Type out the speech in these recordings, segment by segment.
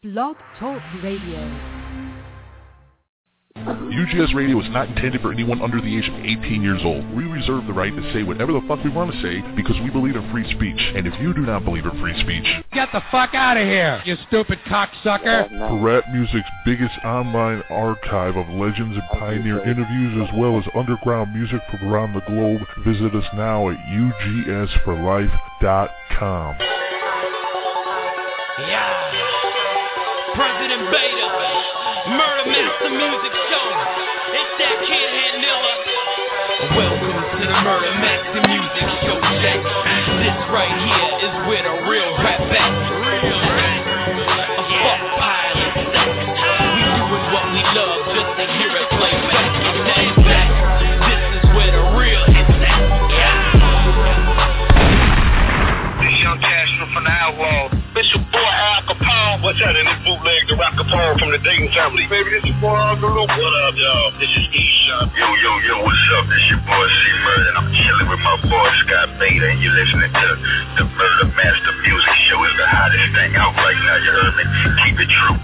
Blog Talk Radio. UGS Radio is not intended for anyone under the age of 18 years old. We reserve the right to say whatever the fuck we want to say because we believe in free speech. And if you do not believe in free speech, get the fuck out of here, you stupid cocksucker. For rap music's biggest online archive of legends and pioneer interviews as well as underground music from around the globe, visit us now at ugsforlife.com. Yeah. President Beta, Murder Master Music Show. It's that kid Handilla. Welcome to the Murder Master Music Show, Jack. This right here is where the real rap at. Fuck pilots. We doing what we love just to hear it play back. This is where the real hits at. This young Castro from the Outlaw. It's your boy Al Capone. What's that in this bootleg? The Rap Capone from the Dayton family. Baby, this your boy Uncle Luke. What up, y'all? This is E-Shop. Yo, what's up? This your boy C-Murder, and I'm chilling with my boy Scott Beta, and you're listening to the Murder Master Music Show. It's the hottest thing out right now, you heard me? Keep it true.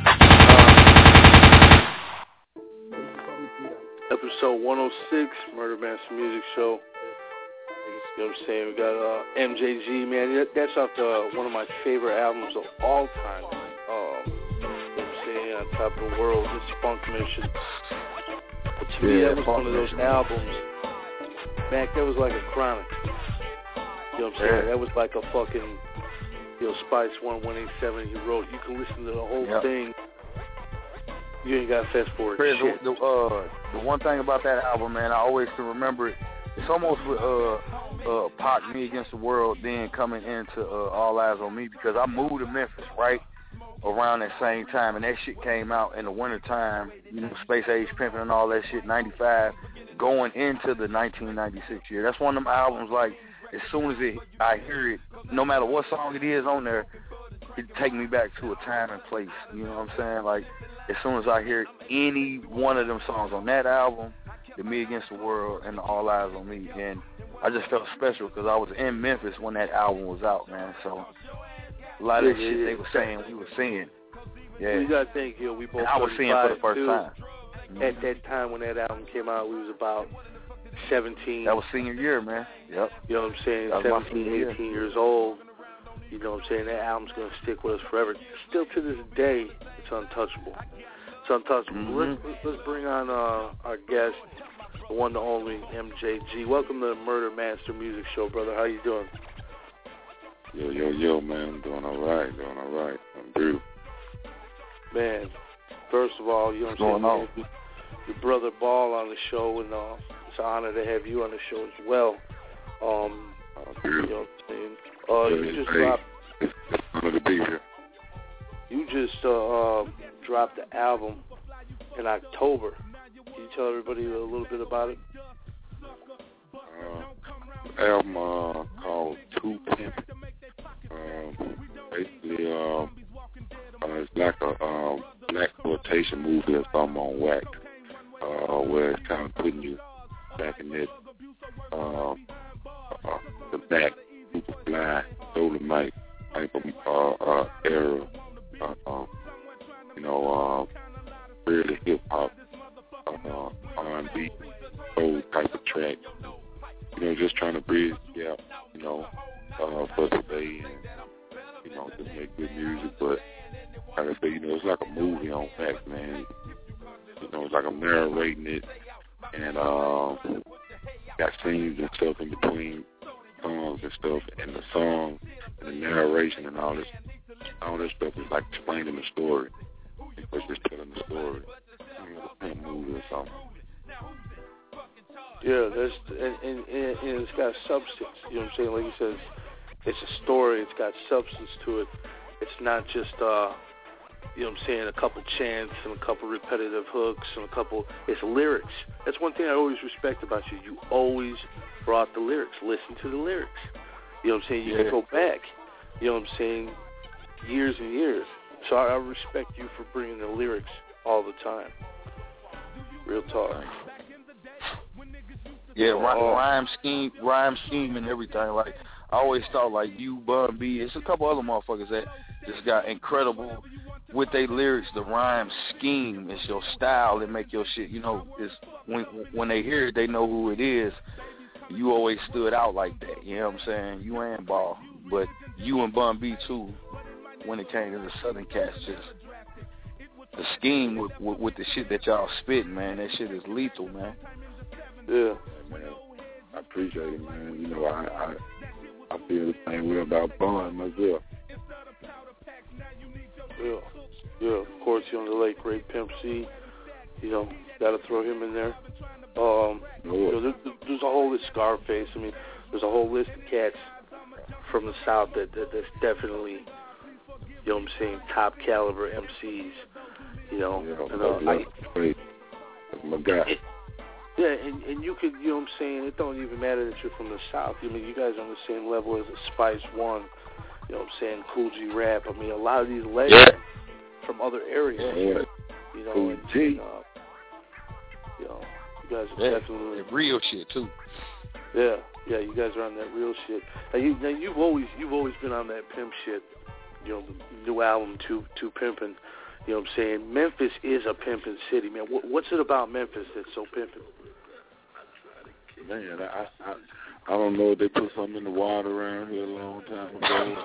Episode 106, Murder Master Music Show. You know what I'm saying? We got MJG, man. That's off one of my favorite albums of all time. You know what I'm saying? On Top of the World, this Funk Mission. But to me, that was one of those albums. Mac, that was like a chronic. You know what I'm saying? That was like a fucking, Spice 187 he wrote. You can listen to the whole thing. You ain't got to fast forward. Chris, the one thing about that album, man, I always can remember it. It's almost with Pac, Me Against the World, then coming into All Eyes on Me, because I moved to Memphis right around that same time, and that shit came out in the wintertime, Space Age Pimpin' and all that shit, 95, going into the 1996 year. That's one of them albums, like, as soon as I hear it, no matter what song it is on there, it take me back to a time and place, you know what I'm saying? Like, as soon as I hear any one of them songs on that album, the Me Against the World and the All Eyes on Me, and I just felt special because I was in Memphis when that album was out, man. So a lot of that shit they were saying, we were seeing. Yeah, you gotta think, we both. And I was seeing for the first time. At that time when that album came out, we was about 17. That was senior year, man. Yep. You know what I'm saying? 17, 18 years old. You know what I'm saying? That album's gonna stick with us forever. Still to this day, it's untouchable. It's untouchable. Mm-hmm. Let's bring on our guest, the one, the only MJG. Welcome to the Murder Master Music Show, brother. How you doing? Yo, man. I'm doing all right. I'm through. Man, first of all, you know what I'm saying? Your brother Ball on the show, and it's an honor to have you on the show as well. You know what I'm saying? You just dropped. It's an honor to be here. You just dropped the album in October. Can you tell everybody a little bit about it? The album called Too Pimp. Basically, it's like a black exploitation movie or something on whack, where it's kind of putting you back in that the back Superfly, Dolomite type of era. Really hip hop, R&B, soul type of track. Just trying to bridge the gap, for today, and just make good music. But like I say, it's like a movie on fact, man. It's like I'm narrating it, and got scenes and stuff in between songs and stuff, and the song and the narration and all this stuff is like explaining the story. It's just telling the story. A movie or something. Yeah, and it's got substance. You know what I'm saying? Like you said, it's a story. It's got substance to it. It's not just you know what I'm saying, a couple chants and a couple repetitive hooks and it's lyrics. That's one thing I always respect about you. You always brought the lyrics. Listen to the lyrics. You know what I'm saying? You can go back. You know what I'm saying? Years and years. So I respect you for bringing the lyrics all the time. Real talk. Yeah, rhyme scheme and everything. Like, I always thought, like, you, Bun B, it's a couple other motherfuckers that just got incredible with their lyrics, the rhyme scheme, it's your style that make your shit, it's when they hear it, they know who it is. You always stood out like that, you know what I'm saying? You and Ball, but you and Bun B too, when it came to the Southern cats, just the scheme with the shit that y'all spitting, man, that shit is lethal, man. Yeah. Man, I appreciate it, man. I feel the same way about Bun myself. Yeah, of course, the late great Pimp C. Got to throw him in there. There's a whole list. Scarface. I mean, there's a whole list of cats from the South that's definitely, top caliber MCs. My guy. Yeah, and you could, it don't even matter that you're from the South. I mean, you guys are on the same level as the Spice One. Cool G Rap. I mean, a lot of these legends from other areas. Cool G. You guys are definitely real shit too. Yeah, you guys are on that real shit. Now you've always been on that pimp shit. The new album, Too Pimpin'. Memphis is a pimpin' city, man. What's it about Memphis that's so pimpin'? Man, I don't know if they put something in the water around here a long time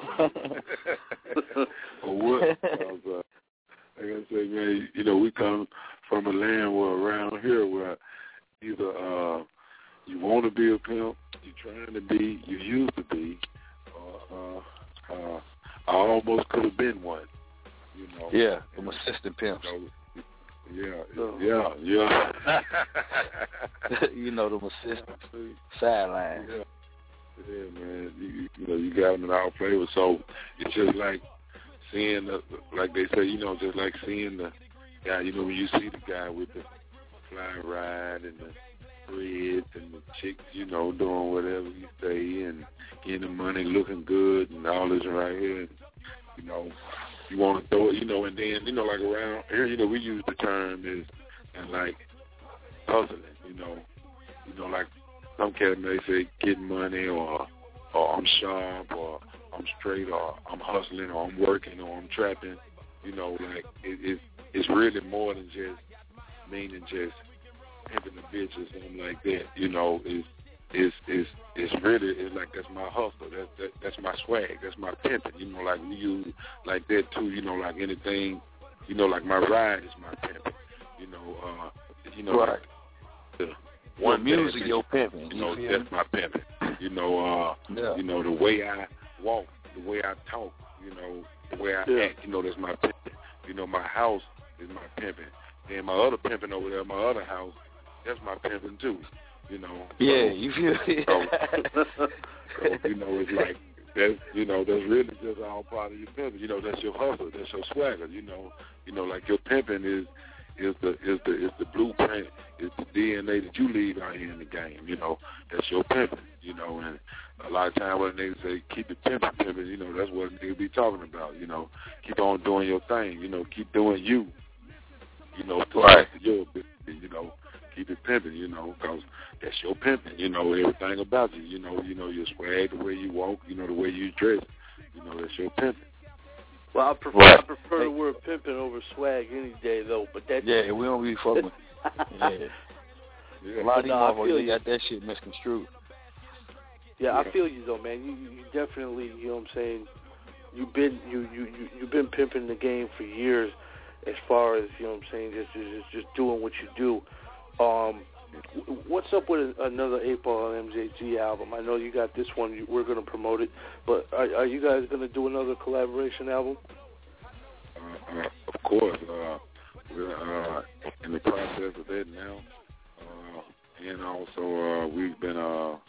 ago. Or what? Like I say, man, we come from a land around here where either you want to be a pimp, you're trying to be, you used to be, or I almost could have been one. Yeah, I'm assistant pimps. Yeah. Them assistants, sideline. Yeah, man. You got them in all flavors. So it's just like seeing like they say, just like seeing the guy. When you see the guy with the fly ride and the threads and the chicks, doing whatever you say and getting the money, looking good, and all this right here. And, you want to throw it, and then, like around here, we use the term and like hustling, like some cats may say getting money or I'm sharp or I'm straight or I'm hustling or I'm working or I'm trapping, like it's really more than just meaning just pimping the bitch or something like that, It's really, it's like that's my hustle, that's my swag, that's my pimping, like we use like that too, like anything, like my ride is my pimping, right. Like one music your pimping, that's my pimping, the way I walk, the way I talk, the way I act, that's my pimping, my house is my pimping, and my other pimping over there, my other house, that's my pimping too. Yeah, you feel so, it's like that's that's really just all part of your pimping. That's your hustle, that's your swagger. Like your pimping is the blueprint, is the DNA that you leave out here in the game. That's your pimping. And a lot of times when they say keep it pimping, that's what they be talking about. Keep on doing your thing. Keep doing you. Right. Your business. Keep it pimping, because that's your pimping, everything about you, your swag, the way you walk, the way you dress, that's your pimping. Well, I prefer the word pimping over swag any day, though, but that's... Yeah, we don't really fuck with A lot of these motherfuckers, they got that shit misconstrued. Yeah, I feel you, though, man. You definitely, what I'm saying, you've been pimping the game for years as far as, what I'm saying, just doing what you do. What's up with another 8 Ball MJG album? I know you got this one. We're going to promote it, but are you guys going to do another collaboration album? Of course. We're in the process of that now, and also we've been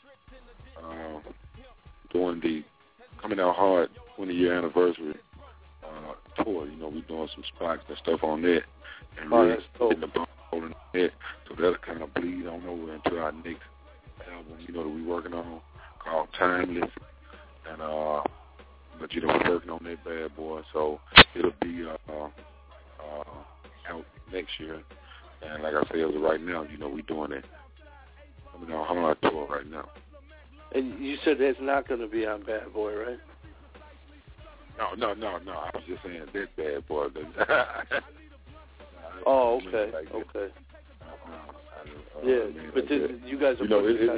doing the Coming Out Hard 20-year anniversary tour. We're doing some spots and stuff on that, and really getting the ball in that, so that'll kind of bleed on over into our next album, that we're working on, called Timeless, and but we're working on that bad boy, so it'll be out next year, and like I said, as of right now, we're doing it Coming Out Hard tour right now. And you said that's not going to be on Bad Boy, right? No. I was just saying that bad boy. Oh, okay. Yeah, but you guys are it'll be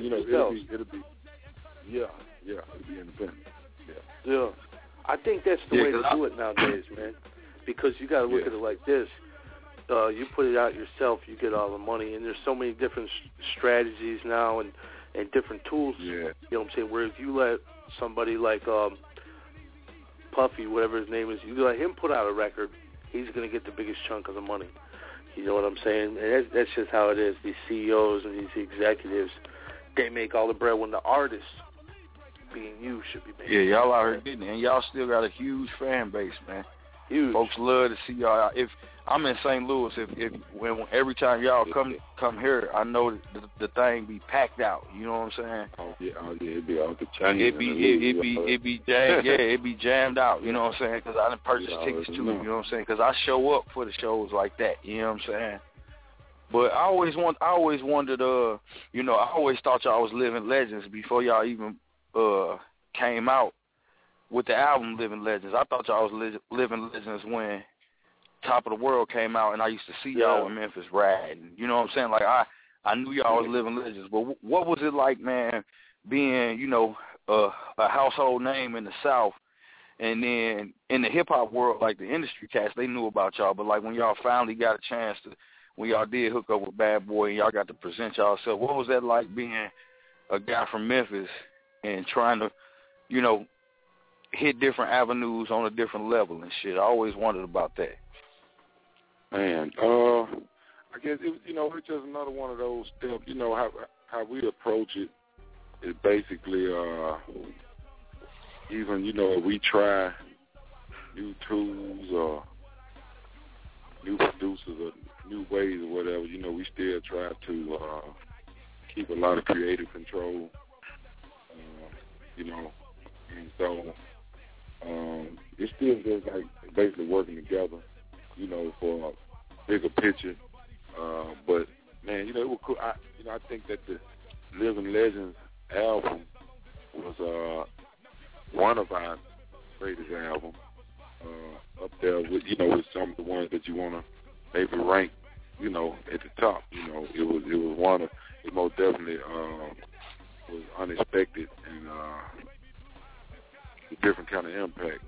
independent. Yeah. I think that's the way to do it nowadays, man. Because you got to look at it like this. You put it out yourself, you get all the money, and there's so many different strategies now and different tools. Yeah. You know what I'm saying? Whereas you let somebody like Puffy, whatever his name is, you let him put out a record, he's going to get the biggest chunk of the money. You know what I'm saying? And that's just how it is. These CEOs and these executives, they make all the bread when the artists, being you, should be making. Yeah, y'all out here getting it, and y'all still got a huge fan base, man. Huge. Folks love to see y'all. If I'm in St. Louis, when every time y'all come here, I know the thing be packed out. You know what I'm saying? Oh yeah, it'd be out the chain. It be jammed. Yeah, it be jammed out. You know what I'm saying? Because I done purchased tickets too. You know what I'm saying? Because I show up for the shows like that. You know what I'm saying? But I always wondered. You know, I always thought y'all was living legends before y'all even came out with the album Living Legends. I thought y'all was living legends when Top of the World came out, and I used to see y'all in Memphis riding. You know what I'm saying? Like, I knew y'all was living legends. But what was it like, man, being, you know, a household name in the South, and then in the hip-hop world, like the industry cats, they knew about y'all. But, like, when y'all finally got a chance to, when y'all did hook up with Bad Boy and y'all got to present y'allself, what was that like being a guy from Memphis and trying to, you know, hit different avenues on a different level and shit? I always wondered about that. Man, I guess it's just another one of those steps. You know how we approach it is basically even we try new tools or new producers or new ways or whatever. You know, we still try to keep a lot of creative control. You know, and so it's still just like basically working together, you know, for a bigger picture. But man, you know, it was cool. I think that the Living Legends album was one of our greatest albums, up there with with some of the ones that you want to maybe rank, you know, at the top. You know, it was one of it most definitely was unexpected and a different kind of impact.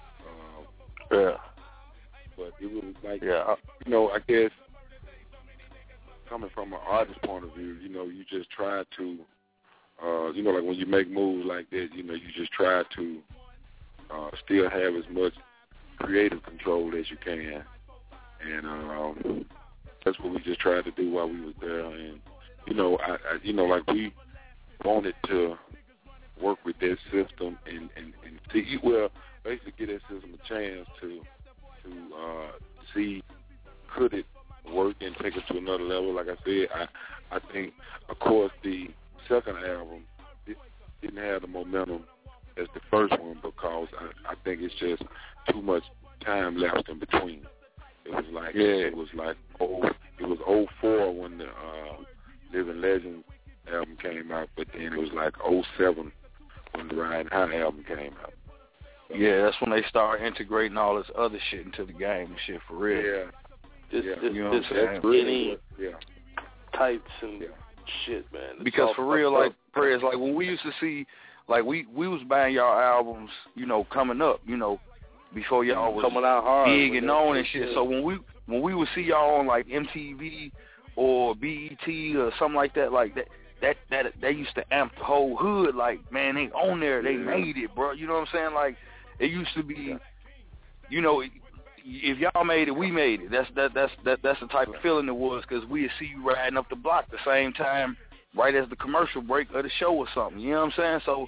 But it was like, you know, I guess coming from an artist point of view, you know, you just try to, you know, like when you make moves like that, you know, you just try to still have as much creative control as you can. And that's what we just tried to do while we was there. And, you know, you know, like we wanted to work with that system and see, well, basically get that system a chance to see could it work and take it to another level. Like I said, I think, of course, the second album didn't have the momentum as the first one because I think it's just too much time lapsed in between. It was like it was 2004 when the Living Legends album came out, but then it was like 2007 when the Riding High album came out. So, yeah, that's when they started integrating all this other shit into the game and shit for real. You know what I'm saying? Skinny tights and shit, man. It's because for real, like prayers, like when we used to see, like we was buying y'all albums, you know, coming up, you know, before y'all was coming out hard, big and known and shit. So when we would see y'all on like MTV or BET or something like that, that they used to amp the whole hood. Like, man, they on there, they made it, bro. You know what I'm saying? Like, it used to be, you know, if y'all made it, we made it. That's the type of feeling it was, because we'd see you riding up the block the same time, right as the commercial break of the show or something. You know what I'm saying? So,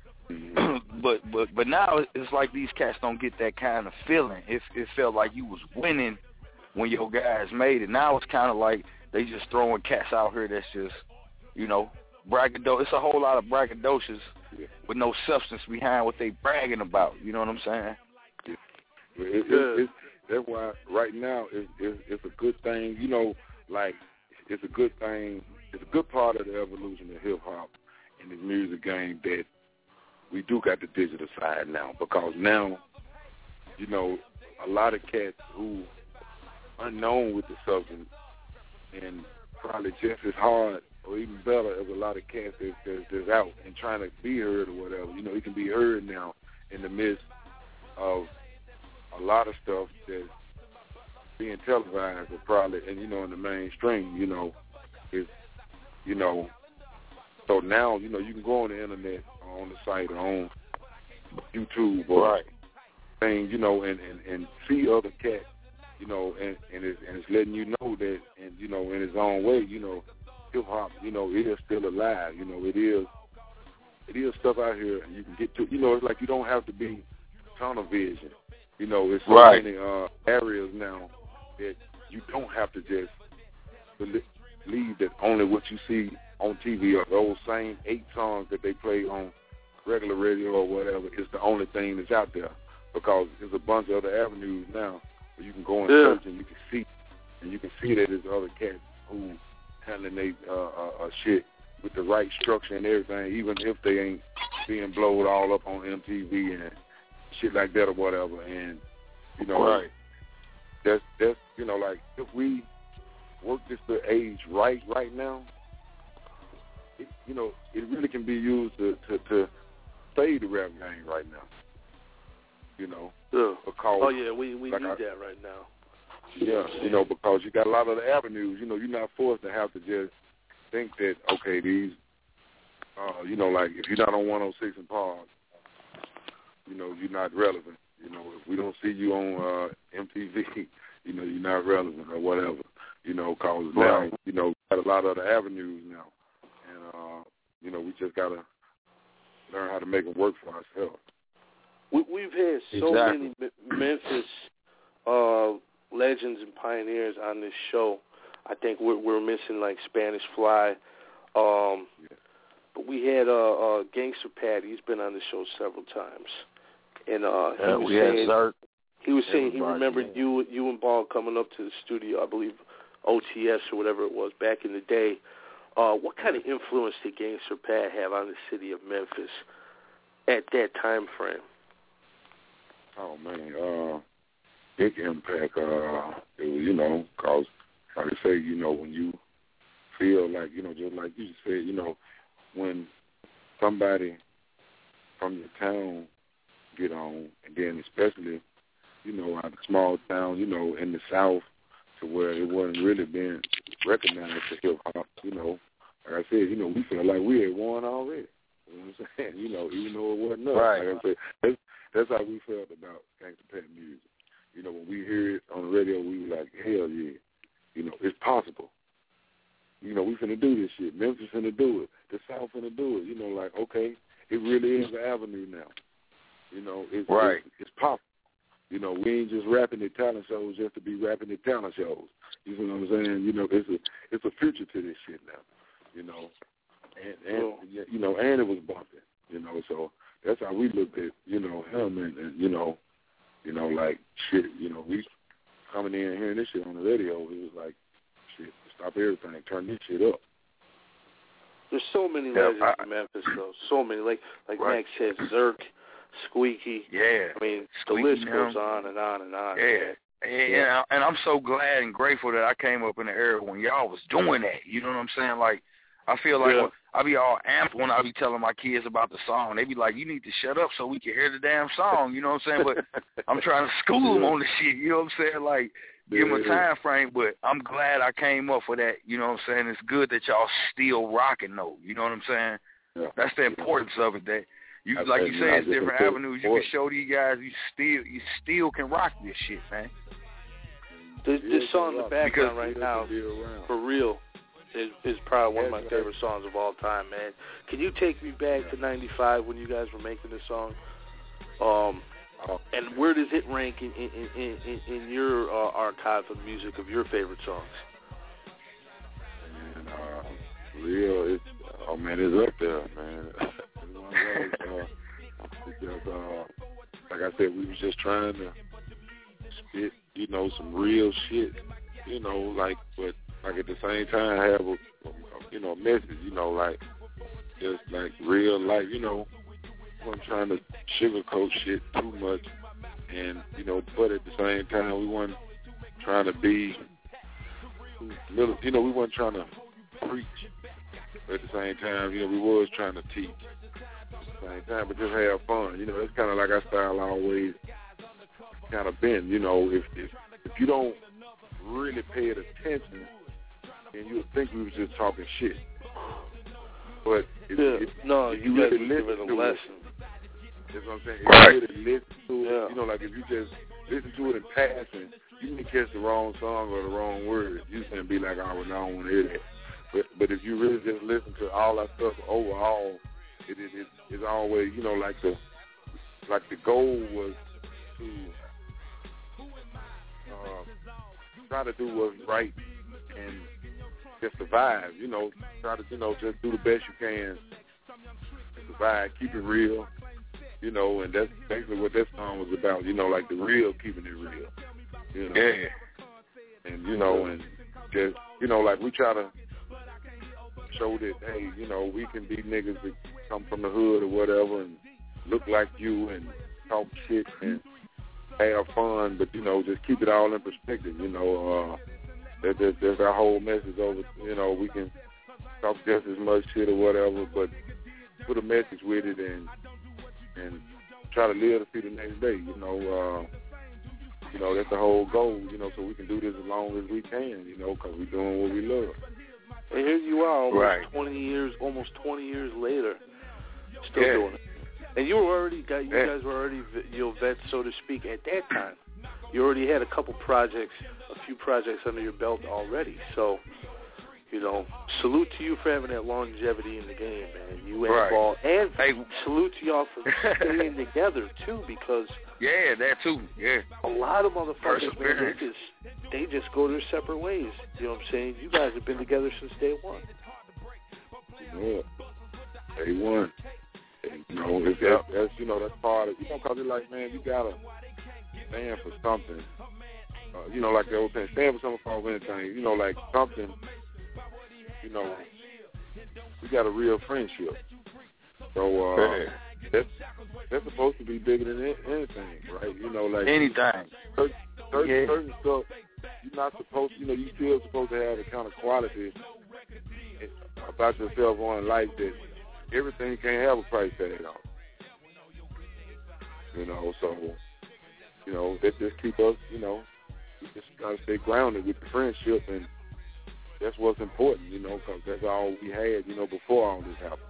but now it's like these cats don't get that kind of feeling. It felt like you was winning when your guys made it. Now it's kind of like they just throwing cats out here that's just, you know, braggadocio. It's a whole lot of braggadocious with no substance behind what they bragging about. You know what I'm saying? That's why right now it's a good thing. You know, like it's a good thing. It's a good part of the evolution of hip hop in the music game that we do got the digital side now, because now you know, a lot of cats who unknown with the substance and probably just as hard or even better as a lot of cats that's out and trying to be heard or whatever. You know, he can be heard now in the midst of a lot of stuff that's being televised or probably, and, you know, in the mainstream, you know, is, you know, so now, you know, you can go on the internet or on the site or on YouTube or things, you know, and see other cats, you know, and it's letting you know that, and, you know, in its own way, you know, hip-hop, you know, it is still alive. You know, it is stuff out here, and you can get to, you know, it's like you don't have to be tunnel vision. You know, it's so many areas now that you don't have to just believe that only what you see on TV or those same 8 songs that they play on regular radio or whatever is the only thing that's out there, because there's a bunch of other avenues now where you can go and search and you can see that there's other cats who handling they shit with the right structure and everything, even if they ain't being blowed all up on MTV and shit like that or whatever. And, you know, that's you know, like, if we work this to age right now, it, you know, it really can be used to save the rap game right now. You know, because we need that right now. Yeah, you know, because you got a lot of the avenues. You know, you're not forced to have to just think that, okay, these, you know, like, if you're not on 106 and Park, you know, you're not relevant. You know, if we don't see you on MTV, you know, you're not relevant or whatever. You know, because now, you know, got a lot of other avenues now. And, you know, we just got to learn how to make them work for ourselves. We've had so many Memphis legends and pioneers on this show. I think we're missing, like, Spanish Fly. But we had Gangster Pat. He's been on the show several times. And he was saying he remembered you and Ball coming up to the studio, I believe OTS or whatever it was, back in the day. What kind of influence did Gangster Pat have on the city of Memphis at that time frame? Oh, man, big impact. It was, you know, because, like I say, you know, when you feel like, you know, just like you said, you know, when somebody from your town get on, and then especially, you know, out of small town, you know, in the South, to where it wasn't really being recognized for hip-hop, you know, like I said, you know, we feel like we had won already. You know what I'm saying? You know, even though it wasn't us. Like I said, that's how we felt about Gangsta Pat music. You know, when we hear it on the radio, we were like, hell yeah. You know, it's possible. You know, we finna do this shit. Memphis finna do it. The South finna do it. You know, like, okay, it really is the avenue now. You know, it's possible. You know, we ain't just rapping at talent shows just to be rapping at talent shows. You know what I'm saying? You know, it's a future to this shit now. You know, and you know, and it was bumping. You know, so that's how we looked at, you know, him and you know, like, shit. You know, we coming in and hearing this shit on the radio. It was like, shit, stop everything, turn this shit up. There's so many legends in Memphis, though. So many, like Max said, Zerk, Squeaky. Yeah. I mean, Squeaky, the list goes on and on and on. Yeah. Yeah, and I'm so glad and grateful that I came up in the era when y'all was doing that. You know what I'm saying? Like, I feel like I be all amped when I be telling my kids about the song. They be like, you need to shut up so we can hear the damn song. You know what I'm saying? But I'm trying to school them on the shit. You know what I'm saying? Like, give them a time frame. But I'm glad I came up for that. You know what I'm saying? It's good that y'all still rocking, though. You know what I'm saying? Yeah. That's the importance of it, that you, like you say, it's different avenues. You can show these guys you still can rock this shit, man. This song in the background right now, For Real, is probably one of my favorite songs of all time, man. Can you take me back to 95 when you guys were making this song? And where does it rank in your archive of music of your favorite songs? And, Real, it's up there, man. It's just, like I said, we was just trying to spit, you know, some real shit, you know, like, but like at the same time have a message, you know, like just like real life, you know. I'm trying to sugarcoat shit too much, And, you know, but at the same time, we weren't trying to be, you know, we weren't trying to preach. But at the same time, you know, we was trying to teach at the same time, but just have fun. You know, that's kind of like our style always kind of been. You know, if you don't really pay it attention, then you would think we was just talking shit. But if you really listen to it, that's what I'm saying. If you really listen to it, you know, like if you just listen to it in passing, you may catch the wrong song or the wrong word. You can be like, oh, well, no, I don't want to hear that. But if you really just listen to all that stuff overall, it's always, you know, like the goal was to try to do what's right and just survive. You know, try to, you know, just do the best you can to survive, keep it real. You know, and that's basically what that song was about. You know, like the real, keeping it real. You know? Yeah. And, you know, and just, you know, like we try to show that, hey, you know, we can be niggas that come from the hood or whatever and look like you and talk shit and have fun, but, you know, just keep it all in perspective. You know, that's our whole message over, you know, we can talk just as much shit or whatever, but put a message with it and try to live to see the next day. You know, that's the whole goal, you know, so we can do this as long as we can, you know, because we're doing what we love. And here you are, almost 20 years later, still doing it. And you were you guys were already, you know, vets, so to speak, at that time. You already had a few projects under your belt already. So, you know, salute to you for having that longevity in the game, man. You and Ball, and salute to y'all for staying together too, because that too. Yeah, a lot of motherfuckers, man, they just go their separate ways. You know what I'm saying? You guys have been together since day one. Yeah, day one. And, you know, that's you know, that's part of, you know, because it's like, man, you gotta stand for something. You know, like the old thing, stand for something for anything. You know, like something. You know, we got a real friendship. So that's supposed to be bigger than anything, right? You know, like anything. Certain stuff you're not supposed to, you know, you still supposed to have the kind of quality about yourself on life that everything can't have a price tag on. You know, so, you know, that just keep us, you know, we just got to stay grounded with the friendship, and that's what's important, you know, because that's all we had, you know, before all this happened.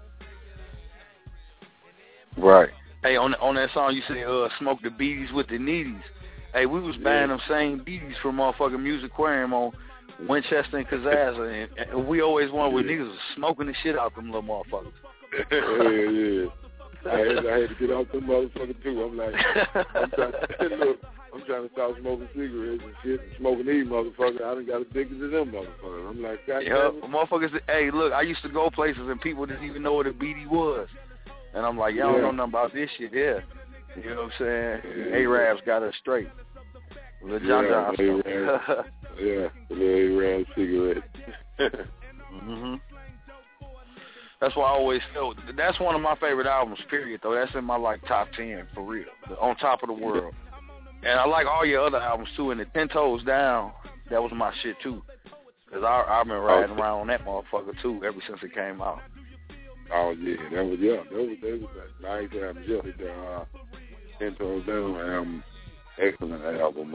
Right. Hey, on that song you said, smoke the beaties with the needies. Hey, we was buying them same beaties from motherfucking Music Aquarium on Winchester and Kazazza, and we always wanted with niggas smoking the shit out them little motherfuckers. Yeah. I had to get off them motherfuckers too. I'm like, I'm trying to stop smoking cigarettes and shit and smoking these motherfuckers. I done got addicted to them motherfuckers. I'm like, God damn it. Motherfuckers, hey, look, I used to go places and people didn't even know what a beatie was. And I'm like, y'all don't know nothing about this shit here. You know what I'm saying? Arabs got us straight. Lil John John. The Arab cigarette. Mm-hmm. That's why I always felt, that's one of my favorite albums, period, though. That's in my, like, top 10, for real. On Top of the World. And I like all your other albums, too. And the 10 Toes Down, that was my shit, too. Because I've been riding around on that motherfucker, too, ever since it came out. Oh, yeah. That was a nice album. Yeah, the 10 Toes Down album, excellent album.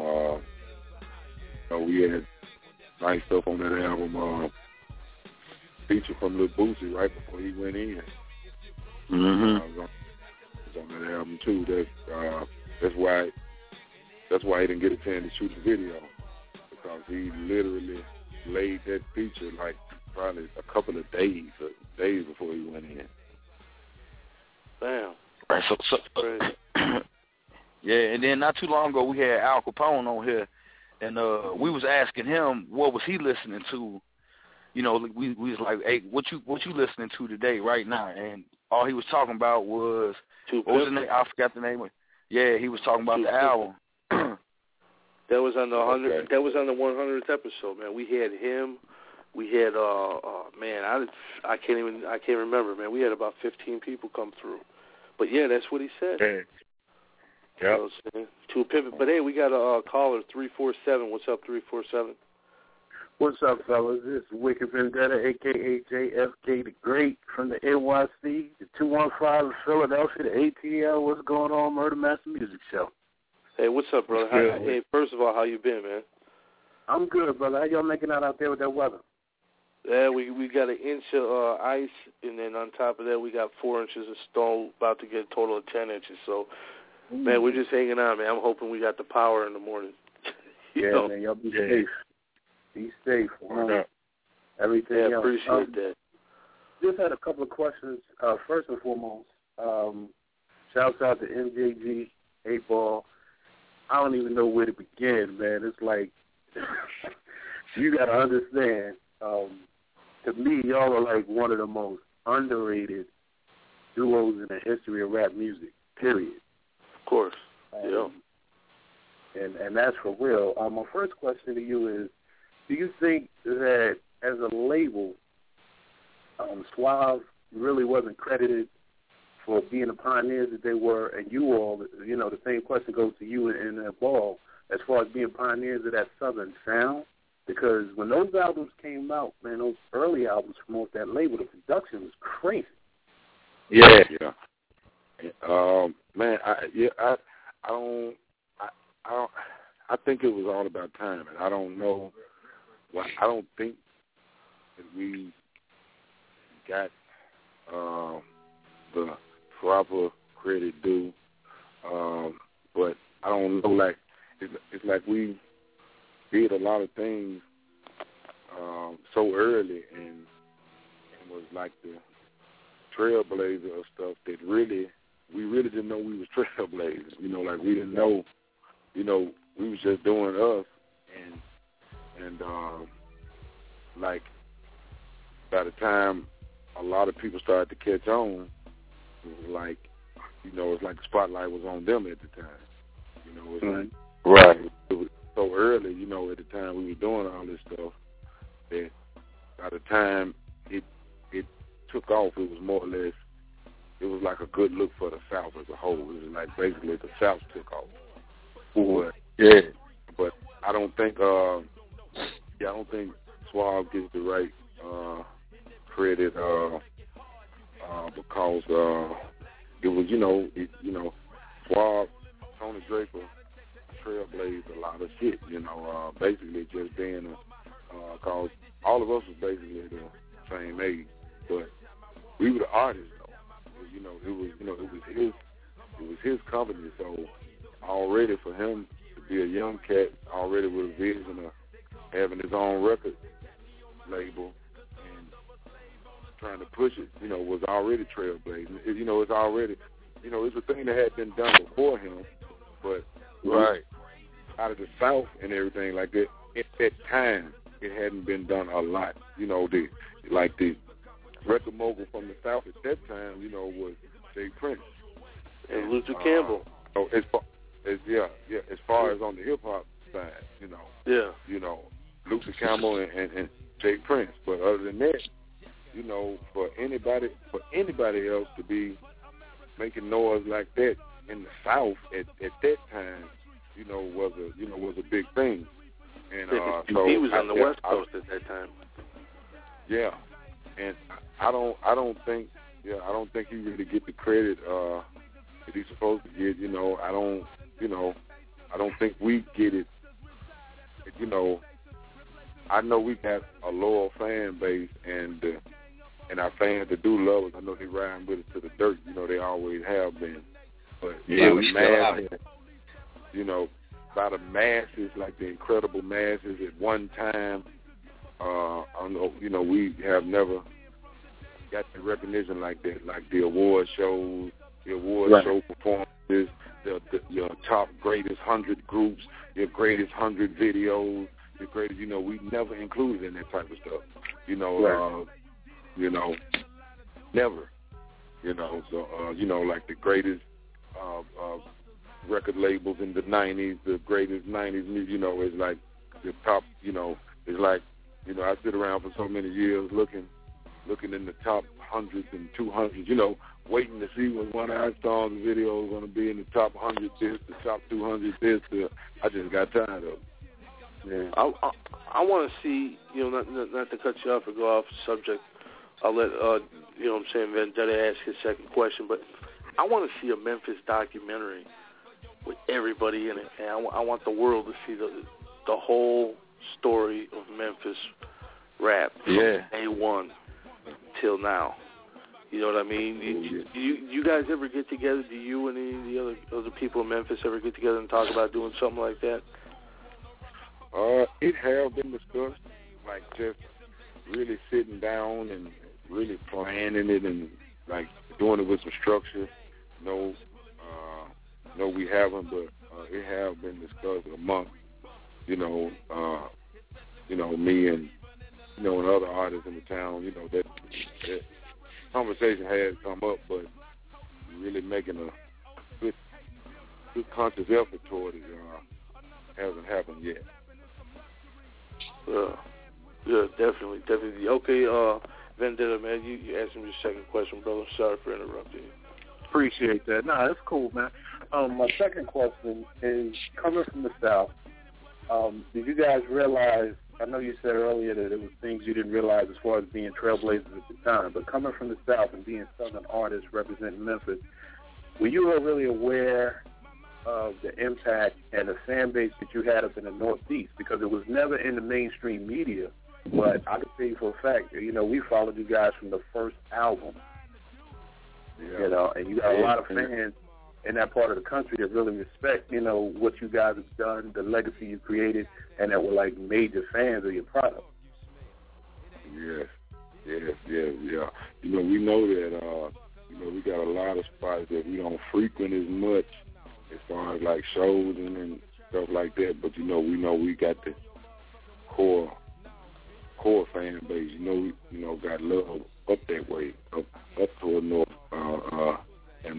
We had nice stuff on that album. Feature from Lil Boosie right before he went in. Mm-hmm. Was on that album too. That's why he didn't get a chance to shoot the video, because he literally laid that feature like probably a couple of days before he went in. Damn. Right. So yeah, and then not too long ago we had Al Capone on here, and we was asking him what was he listening to. You know, we was like, hey, what you listening to today, right now? And all he was talking about was, what was the name? I forgot the name of it. Yeah, he was talking about the album. That was on the 100. That was on the 100th episode, man. We had him. We had man, I can't remember, man. We had about 15 people come through. But yeah, that's what he said. You know what I'm saying? To a pivot. But, hey, we got a caller, 347. What's up, 347? What's up, fellas? This is Wicked Vendetta, a.k.a. JFK the Great from the NYC, the 215 in Philadelphia, the ATL. What's going on, Murder Master Music Show? Hey, what's up, brother? Hey, first of all, how you been, man? I'm good, brother. How y'all making out there with that weather? Yeah, we got an inch of ice, and then on top of that, we got 4 inches of snow, about to get a total of 10 inches. So, man, we're just hanging on, man. I'm hoping we got the power in the morning. Yeah, man, y'all be safe. Be safe. Everything else. Yeah, appreciate that. Just had a couple of questions. First and foremost, shouts out to MJG, 8Ball. I don't even know where to begin, man. It's like, you got to understand, to me, y'all are like one of the most underrated duos in the history of rap music, period. Of course, yeah. And that's for real. My first question to you is, do you think that as a label, Suave really wasn't credited for being the pioneers that they were, and you all, you know, the same question goes to you and Ball, as far as being pioneers of that Southern sound? Because when those albums came out, man, those early albums from off that label, the production was crazy. Yeah. Man, I think it was all about time, and I don't know. Well, I don't think that we got the proper credit due, but I don't know. Like it's like we did a lot of things so early, and was like the trailblazer of stuff that we really didn't know we was trailblazers. You know, like we didn't know. You know, we was just doing us, and like by the time a lot of people started to catch on, it was like, you know, it's like the spotlight was on them at the time. You know, it's like it was so early. You know, at the time we were doing all this stuff, that by the time it took off, it was more or less, it was like a good look for the South as a whole. It was like basically the South took off. But I don't think Suave gets the right credit because it was, Suave, Tony Draper trailblazed a lot of shit, basically just being cause all of us was basically the same age, but we were the artists though. It was his company, so already for him to be a young cat, already with a vision of having his own record label and trying to push it, was already trailblazing. It's already, it's a thing that had been done before him, but out of the South and everything like that, at that time, it hadn't been done a lot. The record mogul from the South at that time, was Jay Prince. And Luther Campbell. As far as on the hip-hop side, Luther Campbell and Jay Prince. But other than that, for anybody else to be making noise like that in the South at that time, was a big thing. And so he was on the West Coast at that time. Yeah, and I don't think he really get the credit that he's supposed to get. I don't think we get it. I know we got a loyal fan base, and our fans that do love us, I know they riding with us to the dirt. They always have been. But we still have it. By the masses, like the incredible masses at one time, we have never got the recognition like that, like the award shows, show performances, your top greatest 100 groups, your greatest 100 videos, your greatest, we never included in that type of stuff. Never. So, like the greatest record labels in the 90s, the greatest 90s music, is like the top, it's like, I sit around for so many years looking looking in the top 100s and 200s, you know, waiting to see when one of our songs and videos going to be in the top 100 this, the top 200 this. I just got tired of it. Yeah. I want to see, you know, not to cut you off or go off the subject. I'll let, you know what I'm saying, Vendetta ask his second question, but I want to see a Memphis documentary with everybody in it, and I want the world to see the whole story of Memphis rap from day one till now. You know what I mean? You guys ever get together? Do you and any of the other people in Memphis ever get together and talk about doing something like that? It has been discussed, like just really sitting down and really planning it and like doing it with some structure. No, we haven't, but it has been discussed among, me and, and other artists in the town. You know, that conversation has come up, but really making a good conscious effort toward it hasn't happened yet. Yeah, definitely. Okay, Vendetta, man, you asked me your second question, brother. Sorry for interrupting you. Appreciate that. No, that's cool, man. My second question is, coming from the South, did you guys realize, I know you said earlier that it was things you didn't realize as far as being trailblazers at the time, but coming from the South and being Southern artists representing Memphis, were you really aware of the impact and the fan base that you had up in the Northeast? Because it was never in the mainstream media, but I can tell you for a fact, you know, we followed you guys from the first album, you know, and you got a lot of fans in that part of the country that really respect, you know, what you guys have done, the legacy you created, and that were like major fans of your product. Yes. You know, we know that, we got a lot of spots that we don't frequent as much as far as like shows and stuff like that, but we know we got the core fan base. Got love up that way, up toward north, and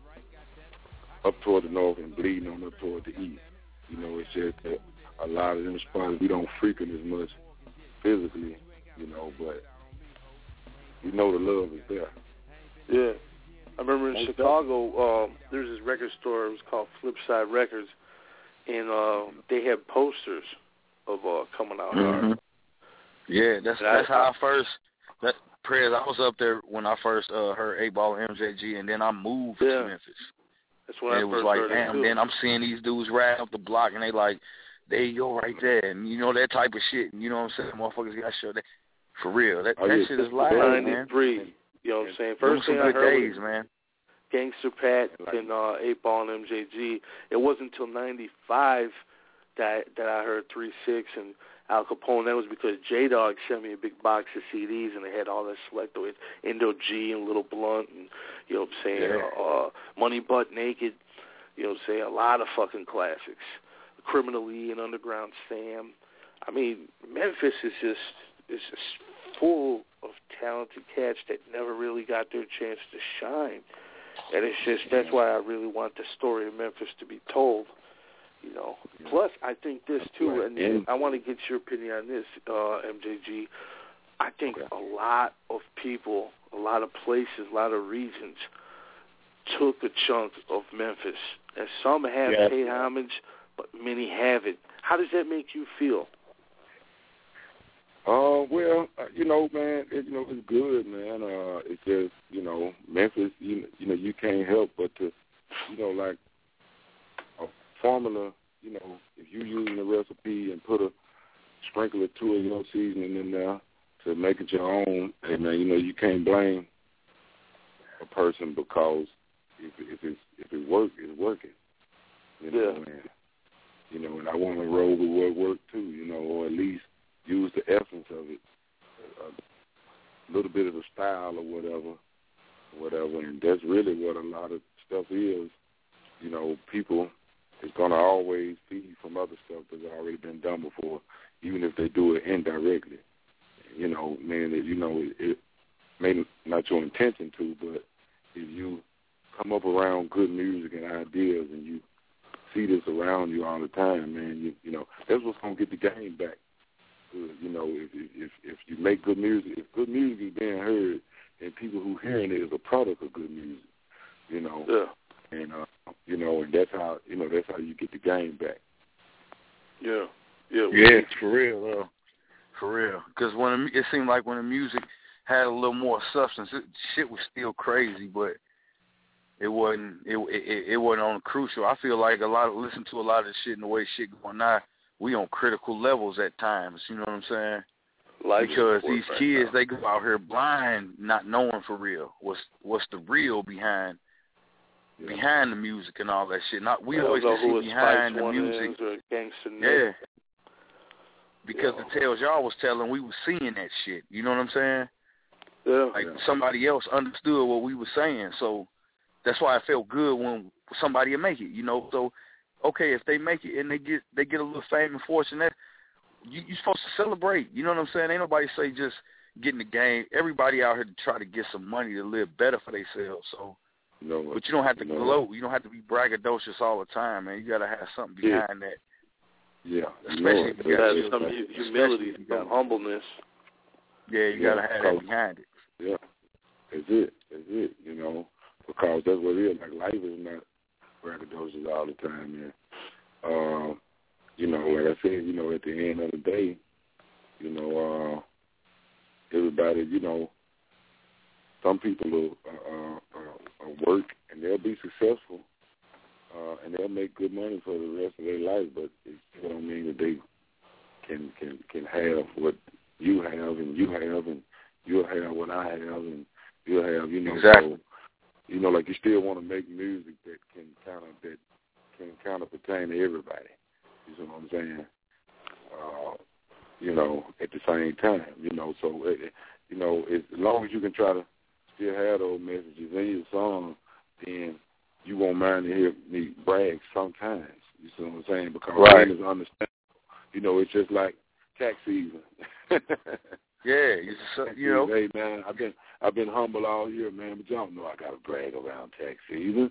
up toward the north and bleeding on up toward the east. You know, it's just that a lot of them spots we don't frequent as much physically, but we know the love is there. Yeah. I remember in Chicago, there's this record store. It was called Flipside Records, and they had posters of Coming Out Hard. Yeah, that's how I first. Prez, I was up there when I first heard 8Ball and MJG, and then I moved to Memphis. That's when I first heard it too. Then I'm seeing these dudes ride up the block, and they like, there you go right there, and that type of shit. And you know what I'm saying? Motherfuckers got show that for real. That shit is live, man. 93. You know what I'm saying? First thing I heard days, man. Gangster Pat and 8Ball and MJG. It wasn't until 95 that I heard 3-6 and Al Capone. That was because J-Dog sent me a big box of CDs, and they had all that select with Indo G and Little Blunt and, you know what I'm saying, Money Butt Naked, you know what I'm saying, a lot of fucking classics. Criminal E and Underground Sam. I mean, Memphis is just full of talented cats that never really got their chance to shine. And that's why I really want the story of Memphis to be told. Plus, I think this too, and I want to get your opinion on this, MJG. I think a lot of people, a lot of places, a lot of regions took a chunk of Memphis, and some have paid homage, but many haven't. How does that make you feel? Well, man, it's good, man. It's just, Memphis, you can't help but to, like a formula, if you using a recipe and put a sprinkle or two of your seasoning in there to make it your own, and you can't blame a person because if it works, it's working. And I want to roll with what worked too, or at least use the essence of it, a little bit of the style or whatever, and that's really what a lot of stuff is. People is going to always feed from other stuff that's already been done before, even if they do it indirectly. It may not your intention to, but if you come up around good music and ideas and you see this around you all the time, man, that's what's going to get the game back. good. You know, if you make good music, if good music is being heard, and people who hearing it is a product of good music, you know. Yeah. And you know, and that's how you get the game back. Yeah. Yeah. Yeah, for real. For real. Because it seemed like when the music had a little more substance, shit was still crazy, but it wasn't. It wasn't on crucial. I feel like listen to a lot of the shit and the way shit going now. We on critical levels at times. You know what I'm saying? Because these kids, they go out here blind, not knowing for real what's the real behind the music and all that shit. We always see behind the music. Yeah. Because the tales y'all was telling, we was seeing that shit. You know what I'm saying? Yeah. Like somebody else understood what we were saying. So that's why it felt good when somebody would make it, you know. So, okay, if they make it and they get a little fame and fortune, that you're supposed to celebrate. You know what I'm saying? Ain't nobody say just get in the game. Everybody out here to try to get some money to live better for themselves. So, but you don't have to gloat. You don't have to be braggadocious all the time, man. You got to have something behind that. Yeah, especially if you got some humility, some humbleness. Yeah, you got to have that behind it. Yeah, that's it. You know, because that's what it is. Like, life is not braggadocious all the time, man. You know, like I said, you know, at the end of the day, you know, everybody, you know, some people will work and they'll be successful, and they'll make good money for the rest of their life, but it still don't mean that they can have what you have, and you have, and you'll have what I have, and you'll have, you know. Exactly. So, you know, like, you still want to make music that can kind of pertain to everybody. You know what I'm saying? You know, at the same time, you know. So, you know, as long as you can try to still have those messages in your song, then you won't mind to hear me brag sometimes. You see what I'm saying? Because right. It's understandable. You know, it's just like tax season. Yeah, you know. Hey, man, I've been humble all year, man, but y'all know I got to brag around tax season.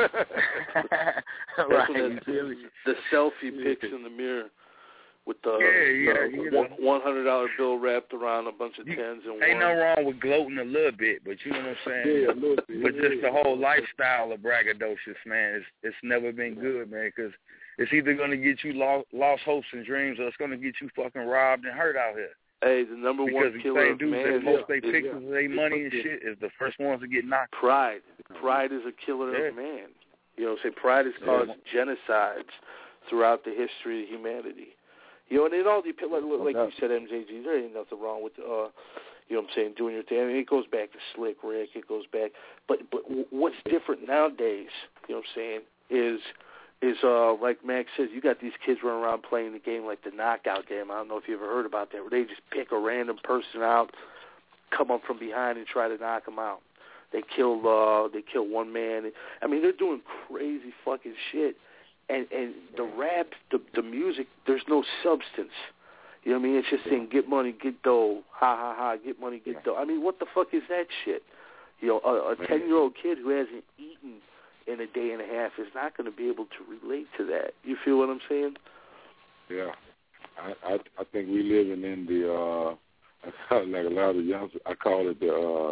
Right. The selfie pics in the mirror with the $100 bill wrapped around a bunch of tens and ones. Ain't no wrong with gloating a little bit, but you know what I'm saying? Yeah, a little bit. But just the whole lifestyle of braggadocious, man, it's never been good, man, because it's either going to get you lost hopes and dreams, or it's going to get you fucking robbed and hurt out here. Hey, the number one killer of man that post their pictures of their money and shit is the first ones to get knocked. Pride is a killer of man. You know, pride has caused genocides throughout the history of humanity. You know, and it all depends. Like you said, MJG, there ain't nothing wrong with you know what I'm saying, doing your thing. I mean, it goes back to Slick Rick. It goes back, but what's different nowadays? You know what I'm saying is like Max says, you got these kids running around playing the game like the knockout game. I don't know if you ever heard about that, where they just pick a random person out, come up from behind and try to knock them out. They kill one man. I mean, they're doing crazy fucking shit. And the rap, the music, there's no substance. You know what I mean? It's just saying, get money, get dough, ha, ha, ha, get money, get dough. I mean, what the fuck is that shit? You know, a 10-year-old kid who hasn't eaten in a day and a half is not going to be able to relate to that. You feel what I'm saying? Yeah. I think we living in the, like a lot of youngsters, I call it the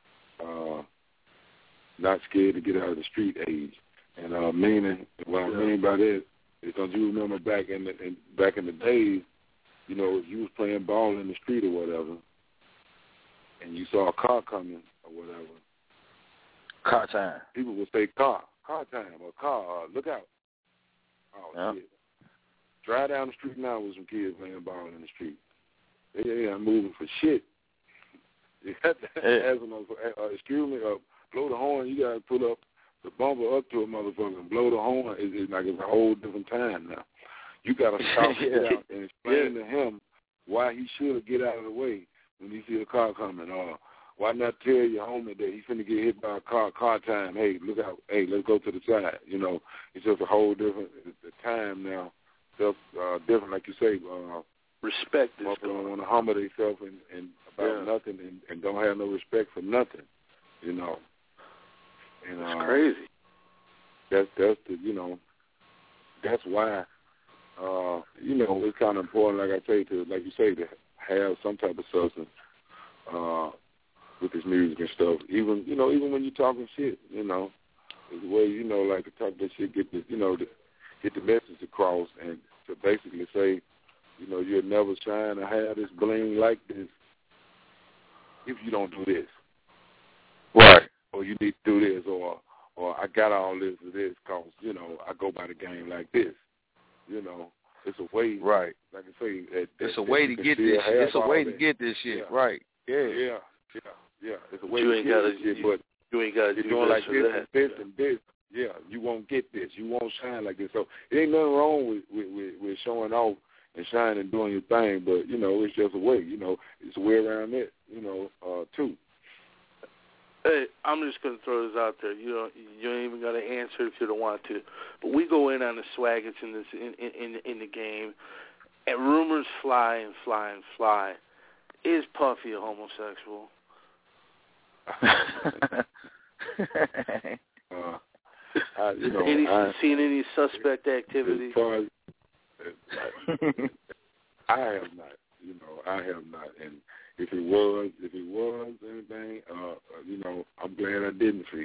not scared to get out of the street age. And meaning, what I mean by that is, don't you remember back in the days, you know, if you was playing ball in the street or whatever, and you saw a car coming or whatever, car time. People would say car time, or car, look out. Oh, shit. Drive down the street now with some kids playing ball in the street. They ain't moving for shit. You got to ask them, excuse me, blow the horn. You got to put up the bumper up to a motherfucker and blow the horn. It's like it's a whole different time now. You got to stop out and explain to him why he should get out of the way when he see a car coming, or why not tell your homie that he's finna get hit by a car time. Hey, look out. Hey, let's go to the side. You know, it's just a whole different time now. Different, like you say. Respect is gone. Want to humble themselves and about nothing and don't have no respect for nothing. You know. And, that's crazy. That's the, you know, that's why you know, it's kind of important, like I say, to have some type of substance with this music and stuff. Even when you're talking shit, you know, it's a way, you know, like to talk that shit, get the message across, and to basically say, you know, you'll never shine or have this bling like this if you don't do this. Right. Or you need to do this, or I got all this or this because, you know, I go by the game like this. You know, it's a way. Right. Like I say, it's a way to get this. It's a way to get this shit. Yeah. Right. Yeah. It's a way to get this shit, but you ain't got to do doing this like this and this. Yeah, you won't get this. You won't shine like this. So it ain't nothing wrong with showing off and shining and doing your thing, but, you know, it's just a way. You know, it's a way around it, you know, too. Hey, I'm just going to throw this out there. You ain't even got to answer if you don't want to. But we go in on the swag that's in the game, and rumors fly and fly and fly. Is Puffy a homosexual? Seen any suspect activity? As far as, I have not. You know, I have not. And if it was anything, you know, I'm glad I didn't see.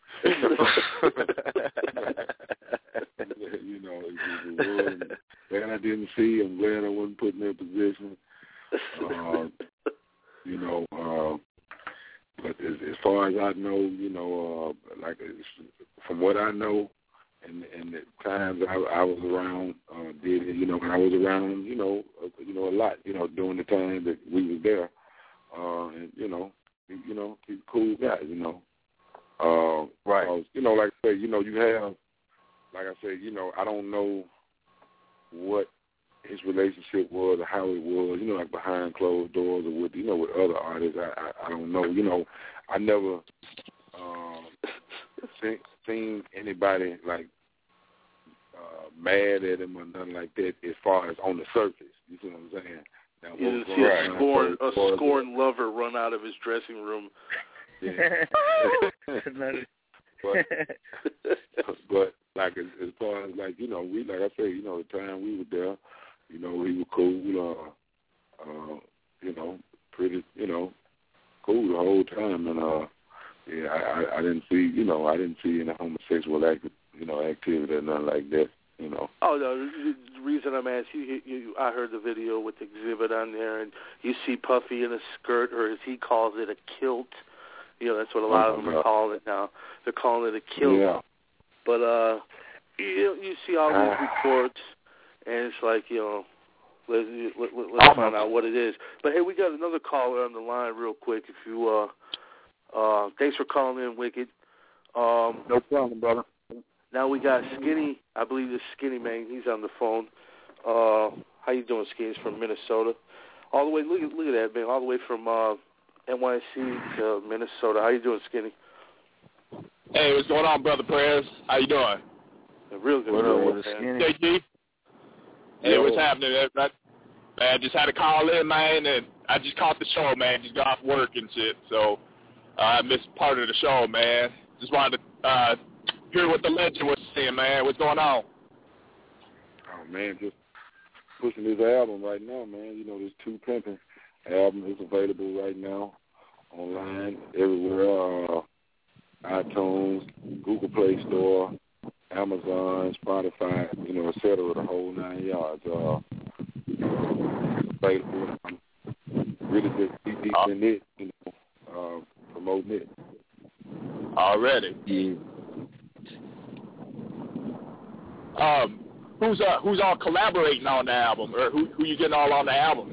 You know, if it was, glad I didn't see. I'm glad I wasn't put in that position. You know, but as far as I know, you know, like from what I know, and the times I was around, did it, you know, when I was around, you know, a lot, you know, during the time that we was there, and he's a cool guy, you know. Right. You know, like I say, you know, you have, like I say, you know, I don't know what his relationship was or how it was, you know, like behind closed doors or with, you know, with other artists. I don't know. You know, I never seen anybody like mad at him or nothing like that as far as on the surface. You see what I'm saying? Now, you didn't see a scorned lover run out of his dressing room. Yeah. but like as far as like, you know, we, like I say, you know, the time we were there, you know, he was cool, you know, pretty, you know, cool the whole time, and I didn't see, you know, any homosexual activity or nothing like that, you know. Oh no, the reason I'm asking you, I heard the video with the exhibit on there, and you see Puffy in a skirt, or as he calls it, a kilt. You know, that's what a lot of them are calling it now. They're calling it a kilt. Yeah. But you see all these reports, and it's like, you know, let's find out what it is. But hey, we got another caller on the line, real quick. If you, thanks for calling in, Wicked. No problem, brother. Now we got Skinny. I believe this Skinny man. He's on the phone. How you doing, Skinny? He's from Minnesota. All the way. Look at that, man. All the way from NYC to Minnesota. How you doing, Skinny? Hey, what's going on, Brother Perez? How you doing? Real good. What up with the Skinny? JG? Hey, what's happening? Man, I just had to call in, man, and I just caught the show, man. Just got off work and shit, so I missed part of the show, man. Just wanted to hear what the legend was saying, man. What's going on? Oh, man, just pushing this album right now, man. You know, this 2 Pimpin' album is available right now online, everywhere, iTunes, Google Play Store, Amazon, Spotify, you know, et cetera, the whole 9 yards. Available. I'm really just deep in it, you know, promoting it. Already. Yeah. Who's all collaborating on the album, or who you getting all on the album?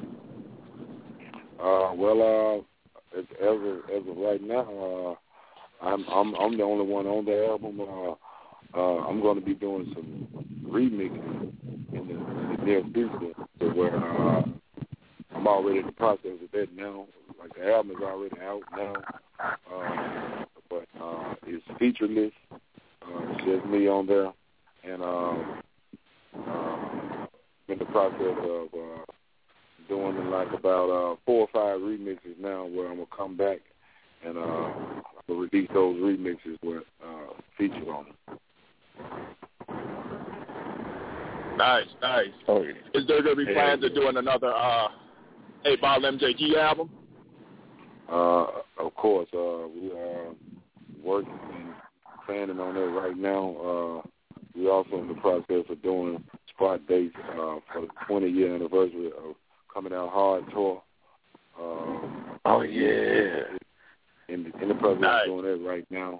As of right now, I'm the only one on the album. I'm going to be doing some remixing in the near future, where I'm already in the process of that now. Like, the album is already out now, but it's featureless. It's just me on there, and in the process of doing like about 4 or 5 remixes now, where I'm gonna come back and I'm gonna release those remixes with features on them. Nice. Oh, yeah. Is there going to be plans of doing another 8-Ball MJG album? Of course. We are working and planning on that right now. We're also in the process of doing spot dates for the 20-year anniversary of Coming Out Hard tour. In the process of doing that right now.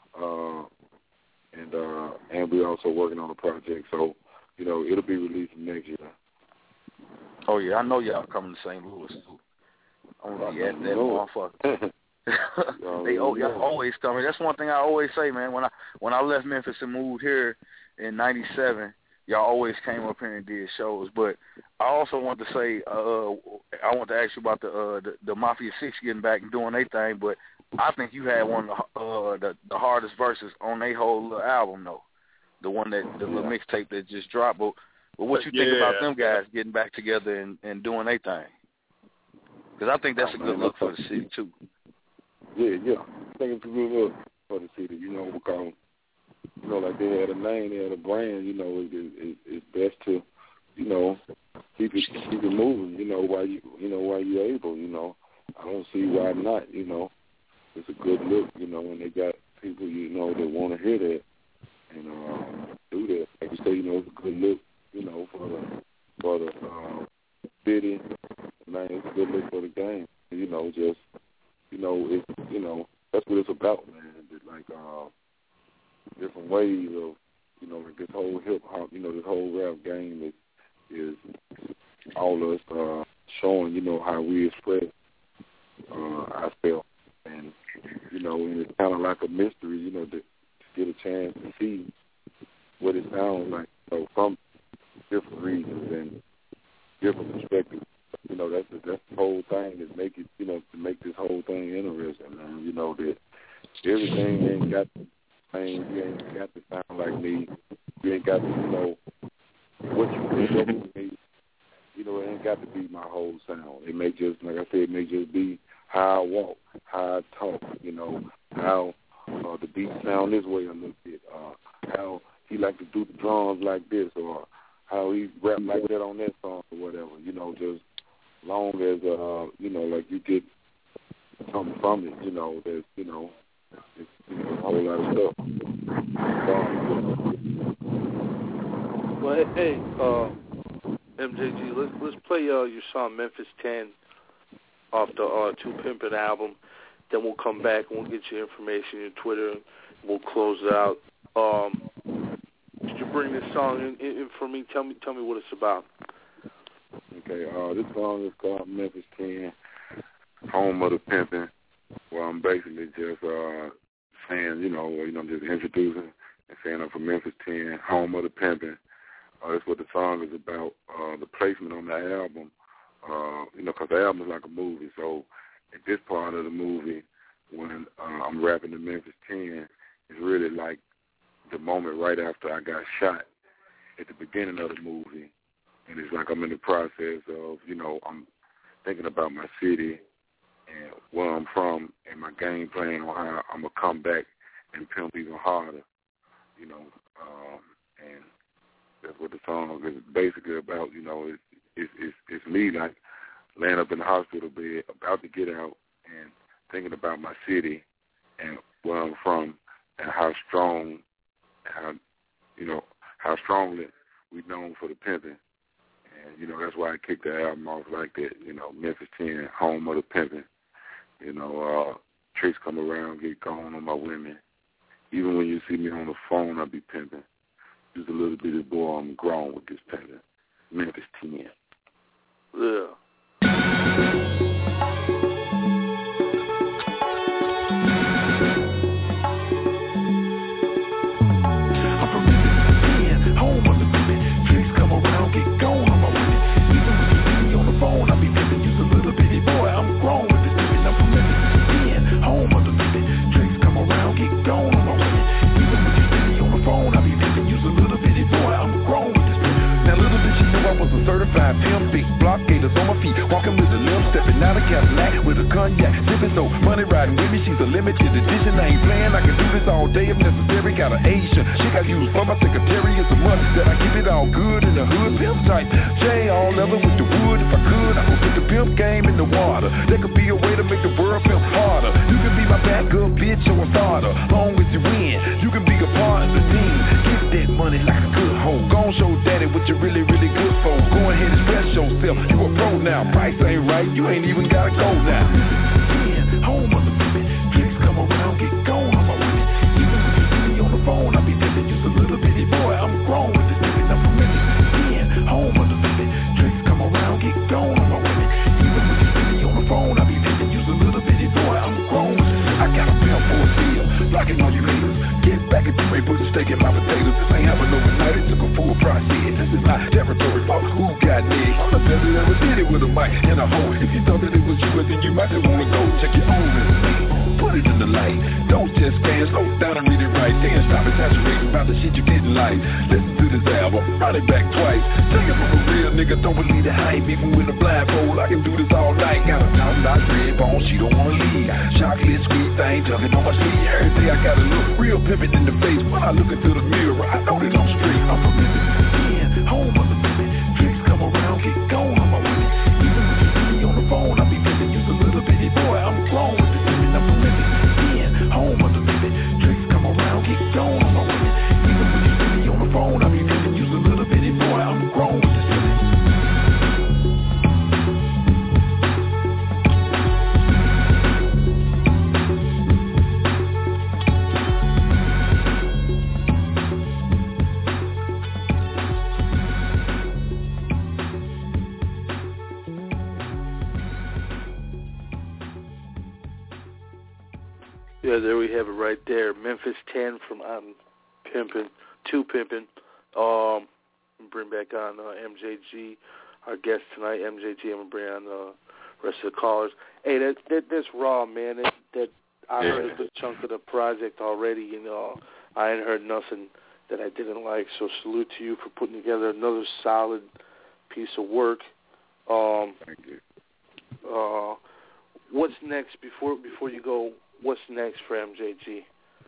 And we're also working on a project, so it'll be released next year. Oh yeah, I know y'all coming to St. Louis too. I'm gonna be at that motherfucker. Y'all always coming. That's one thing I always say, man. When I left Memphis and moved here in '97, y'all always came up here and did shows. But I also want to say, I want to ask you about the Mafia 6 getting back and doing their thing. But I think you had one of the hardest verses on their whole little album, though. The one the little mixtape that just dropped. But what you think about them guys getting back together and doing their thing? Because I think that's a good look for the city too. Yeah. I think it's a good look for the city, because like they had a name, they had a brand. It's best to, keep it moving. While you're able. I don't see why not. It's a good look. When they got people that want to hear that and do that. Like you say, it's a good look. For the city. Man, it's a good look for the game. That's what it's about, man. Like different ways of, like this whole hip hop, this whole rap game is all of us showing, how we express ourselves, and and it's kind of like a mystery, to get a chance to see what it sounds like, from different regions and different perspectives. That's the whole thing that make it, to make this whole thing interesting, man. That everything ain't got the same. You ain't got to sound like me. You ain't got to know what you think of me. It ain't got to be my whole sound. It may just, like I said, it may just be how I walk, how I talk. How the beat sound this way a little bit. How he like to do the drums like this, or how he rap like that on that song, or whatever. Just long as like you get something from it, there's it's a whole lot of stuff. Well, hey, MJG, let's play your song Memphis 10 off the Two Pimpin' album. Then we'll come back and we'll get your information, your Twitter, and we'll close it out. Could you bring this song in for me? Tell me what it's about. Okay, this song is called Memphis 10, Home of the Pimpin', where I'm basically just saying, just introducing and saying I'm from Memphis 10, Home of the Pimpin'. That's what the song is about. The placement on the album, because the album is like a movie. So at this part of the movie, when I'm rapping the Memphis 10, it's really like the moment right after I got shot at the beginning of the movie. And it's like I'm in the process of, I'm thinking about my city and where I'm from and my game plan on how I'm going to come back and pimp even harder, and that's what the song is basically about. It's me like laying up in the hospital bed, about to get out and thinking about my city and where I'm from and how strongly we're known for the pimping. And, that's why I kicked the album off like that, Memphis 10, Home of the Pimpin'. Tricks come around, get gone on my women. Even when you see me on the phone, I be pimping. Just a little bitty boy, I'm grown with this pimping. Memphis 10. Yeah. Certified block, gators on my feet. Walking with a limp, stepping out of Cadillac with a cognac. Sipping so money riding with me, she's a limited edition. I ain't playing, I can do this all day if necessary. Got an Asian chick I use for my secretary. It's a must that I keep it all good in the hood. Pimp type, J all leather with the wood. If I could, I would put the pimp game in the water. There could be a way to make the world pimp harder. You can be my backup bitch or a starter. Long as you win, you can be a part of the team. Get that money like a good hoe. Gon' show daddy what you really, really good for. Go ahead and express yourself. You a pro now. Price ain't right. You ain't even gotta go now. Yeah, home of the women. Tricks come around, get gone on my women. Even when you see me on the phone, I be pimping just a little bitty boy. I'm grown with this pimping up for minutes. Yeah, home of the women. Tricks come around, get gone on my women. Even when you see me on the phone, I be pimping just a little bitty boy. I'm grown with this. I got a pimp for a steal. Blocking all you haters. Get back if you ain't put a steak in my potatoes. This ain't happen overnight. It took a full process. This is my territory, folks. Who got next? I'm the best that ever did it with a mic and a hoe. If you thought that it was you, then you might just wanna go check your own resume. Put it in the light. Don't just scan, slow down and read it right. Then stop exaggerating about the shit you didn't like. Listen to this album, run it back twice. Take it from a real nigga, don't believe the hype. Even with a blindfold, I can do this all night. Got a top-notch red bone, she don't wanna leave. Chocolate sweet thing, tugging on my sleeve. Every day I gotta look real pimpin' in the face. When I look into the mirror, I know that I'm straight. I'm from Mississippi, home of the women. Tricks come around, get gone on my women. Even when you see me on the phone, I be pimpin' just a little bitty boy. I'm grown with this women. I'm from Mississippi, home of the women. Tricks come around, get gone on my women. Even when you see me on the phone, I be pimpin' just a little bitty boy. I'm grown with this women. Yeah, there we have it right there. Memphis 10 from I'm Pimpin', 2 Pimpin'. Bring back on MJG, our guest tonight. MJG, I'm going to bring on the rest of the callers. Hey, that's raw, man. That I heard a good chunk of the project already. You know, I ain't heard nothing that I didn't like. So salute to you for putting together another solid piece of work. Thank you. What's next before you go? What's next for MJG?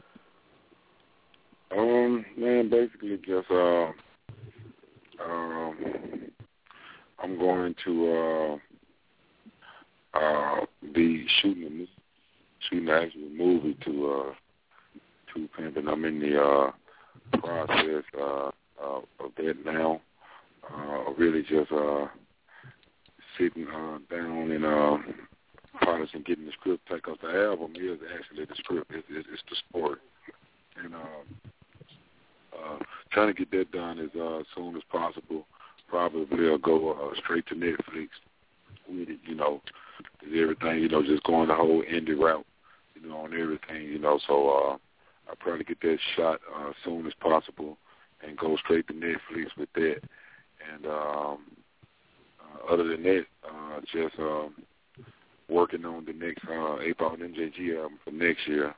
Man, basically just I'm going to be shooting the actual movie to Pimpin'. I'm in the process of that now. Really just sitting down and polishing, getting the script, because the album is actually the script. It's the story, and trying to get that done as soon as possible. Probably I'll go straight to Netflix with it, you know, everything, you know, just going the whole indie route, you know, on everything, you know. So I'll probably get that shot as soon as possible and go straight to Netflix with that. And other than that, just working on the next 8-Ball MJG album for next year.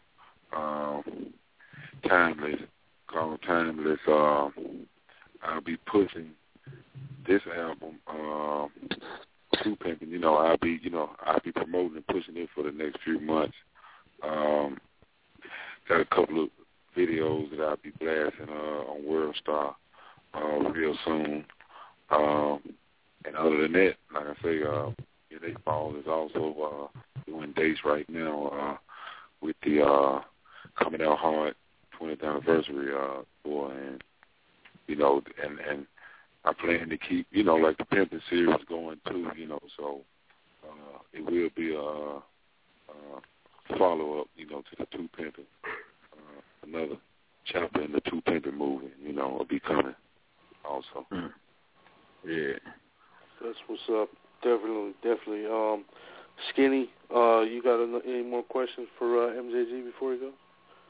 Timeless, called Timeless. I'll be pushing this album to Pimpin'. You know, I'll be promoting and pushing it for the next few months. Got a couple of videos that I'll be blasting on World Star real soon. And other than that, like I say, 8-Ball is also doing dates right now with the Coming Out Hard 20th anniversary tour, and you know, and I plan to keep, you know, like the Pimpin' series going too, you know. So it will be a follow up, you know, to the 2 Pimpin', another chapter in the 2 Pimpin' movie, you know, will be coming also. Yeah, that's what's up. Definitely. Skinny, you got any more questions for MJG before we go?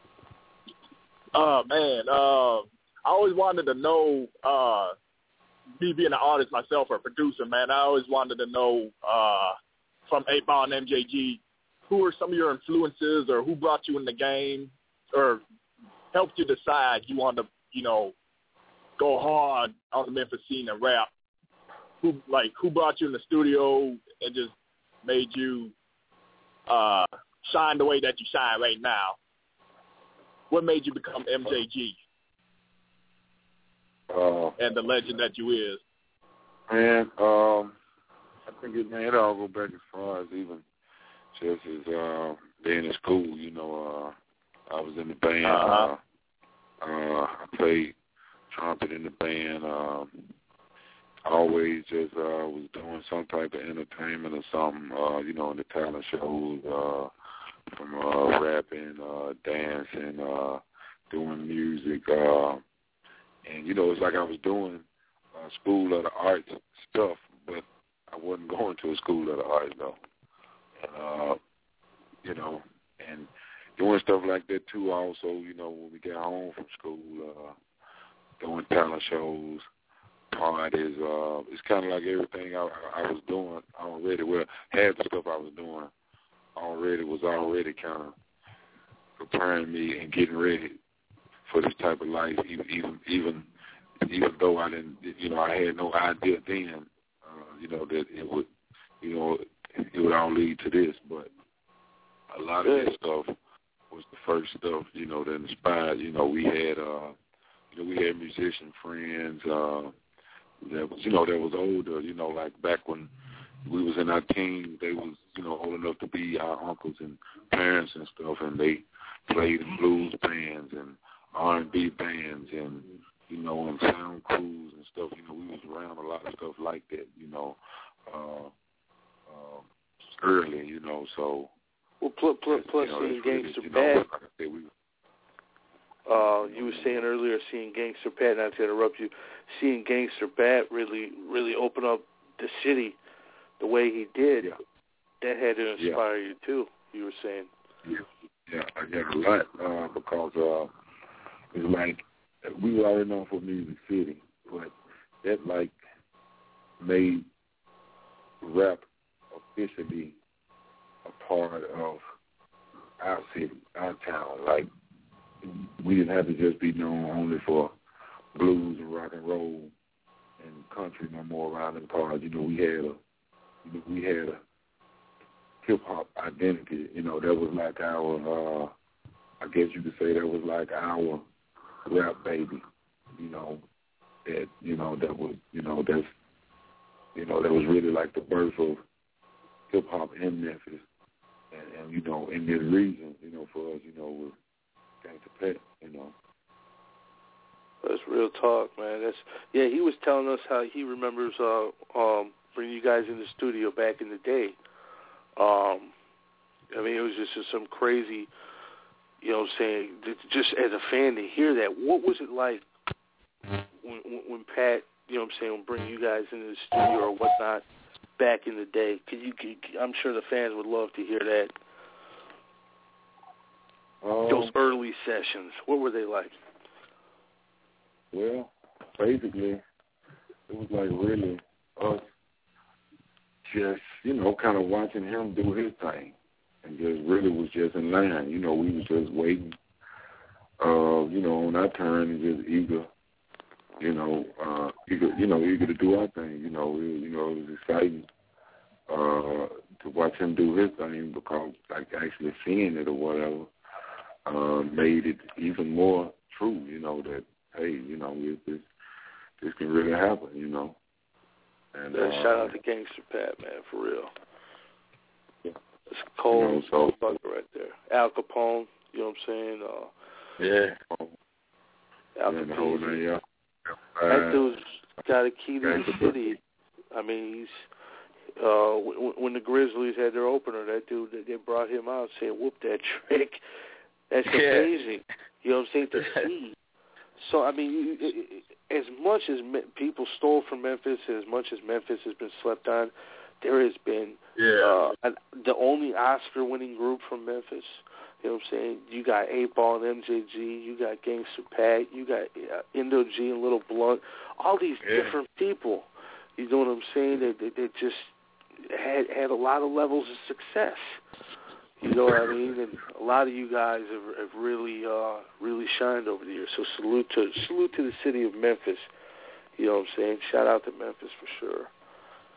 Man, I always wanted to know, me being an artist myself or a producer, man, I always wanted to know from 8-Ball and MJG, who are some of your influences, or who brought you in the game, or helped you decide you wanted to, you know, go hard on the Memphis scene and rap? who brought you in the studio and just made you shine the way that you shine right now? What made you become MJG and the legend that you is? Man, I think it all go back as far as even just as being in school. You know, I was in the band. I played trumpet in the band. Always just was doing some type of entertainment or something. You know, in the talent shows, from rapping, dancing, doing music, and you know, it's like I was doing School of the Arts stuff, but I wasn't going to a School of the Arts though. And you know, and doing stuff like that too. Also, you know, when we got home from school, doing talent shows, parties. It's kind of like everything I was doing already. Well, half the stuff I was doing already was already kind of preparing me and getting ready for this type of life. Even though I didn't, you know, I had no idea then, you know, that it would, you know, it would all lead to this. But a lot of this stuff was the first stuff, you know, that inspired. You know, we had musician friends that was older. You know, like back when we was in our teens, they was, you know, old enough to be our uncles and parents and stuff, and they played in blues bands and R&B bands and, you know, and sound crews and stuff. You know, we was around a lot of stuff like that, you know, early, you know, so. Well, plus you know, seeing Gangster Pat. You were saying earlier, seeing Gangster Pat, not to interrupt you, seeing Gangster Pat really open up the city the way he did, that had to inspire you too, you were saying. Yeah, I got a lot because it's like we were already known for Music City, but that like made rap officially a part of our city, our town. Like, we didn't have to just be known only for blues and rock and roll and country no more around them parts. You know, we had a hip hop identity. You know, that was like our, I guess you could say that was like our rap baby. You know, that that was really like the birth of hip hop in Memphis, and you know, in this region, you know, for us, you know, was Gangster Pat, you know. That's real talk, man. He was telling us how he remembers bringing you guys in the studio back in the day. I mean, it was just some crazy, you know what I'm saying, just as a fan to hear that. What was it like when Pat, you know what I'm saying, would bring you guys into the studio or whatnot back in the day? I'm sure the fans would love to hear that. Those early sessions, what were they like? Well, basically, it was like really us just, you know, kind of watching him do his thing, and just really was just in line. You know, we was just waiting, you know, on our turn and just eager to do our thing. You know, it was exciting to watch him do his thing, because like actually seeing it or whatever made it even more true. You know, that hey, you know, this can really happen. You know. And shout out to Gangster Pat, man, for real. Yeah. It's cold, motherfucker right there. Al Capone, you know what I'm saying? Al Capone. That dude's got a key to the city. I mean, he's when the Grizzlies had their opener, that dude, they brought him out saying, "Whoop that trick." That's amazing. You know what I'm saying? To see. So, I mean, as much as people stole from Memphis, as much as Memphis has been slept on, there has been the only Oscar-winning group from Memphis. You know what I'm saying? You got 8Ball and MJG. You got Gangster Pat. You got Indo G and Little Blunt. All these different people. You know what I'm saying? They just had a lot of levels of success. You know what I mean? And a lot of you guys have really shined over the years. So salute to the city of Memphis. You know what I'm saying? Shout out to Memphis for sure.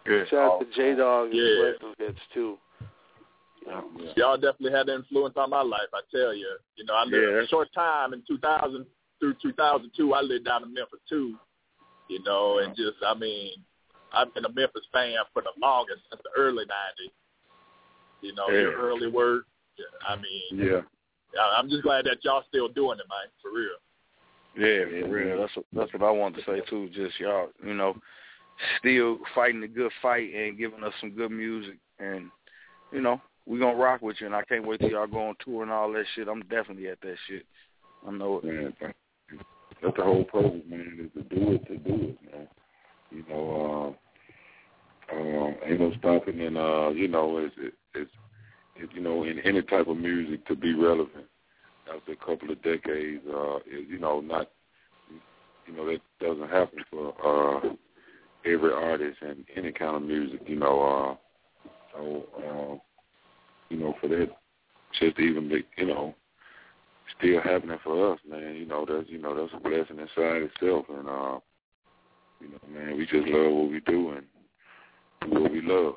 Shout out to J-Dog and Western Hits, too. Y'all definitely had an influence on my life, I tell you. You know, I lived a short time in 2000 through 2002. I lived down in Memphis, too. You know, and just, I mean, I've been a Memphis fan for the longest, since the early 90s. You know, your early work. I mean, I'm just glad that y'all still doing it, man, for real. Yeah, for real. That's what I wanted to say, too. Just y'all, you know, still fighting the good fight and giving us some good music. And, you know, we're going to rock with you, and I can't wait till y'all go on tour and all that shit. I'm definitely at that shit. I know it. Man, that's the whole purpose, man, is to do it, man. You know, ain't no stopping, and, you know, it's you know, in any type of music to be relevant after a couple of decades, is, you know, not, you know, that doesn't happen for every artist and any kind of music, you know, so, you know, for that just to even be, you know, still happening for us, man, you know, that's a blessing inside itself, and, you know, man, we just love what we do and do what we love.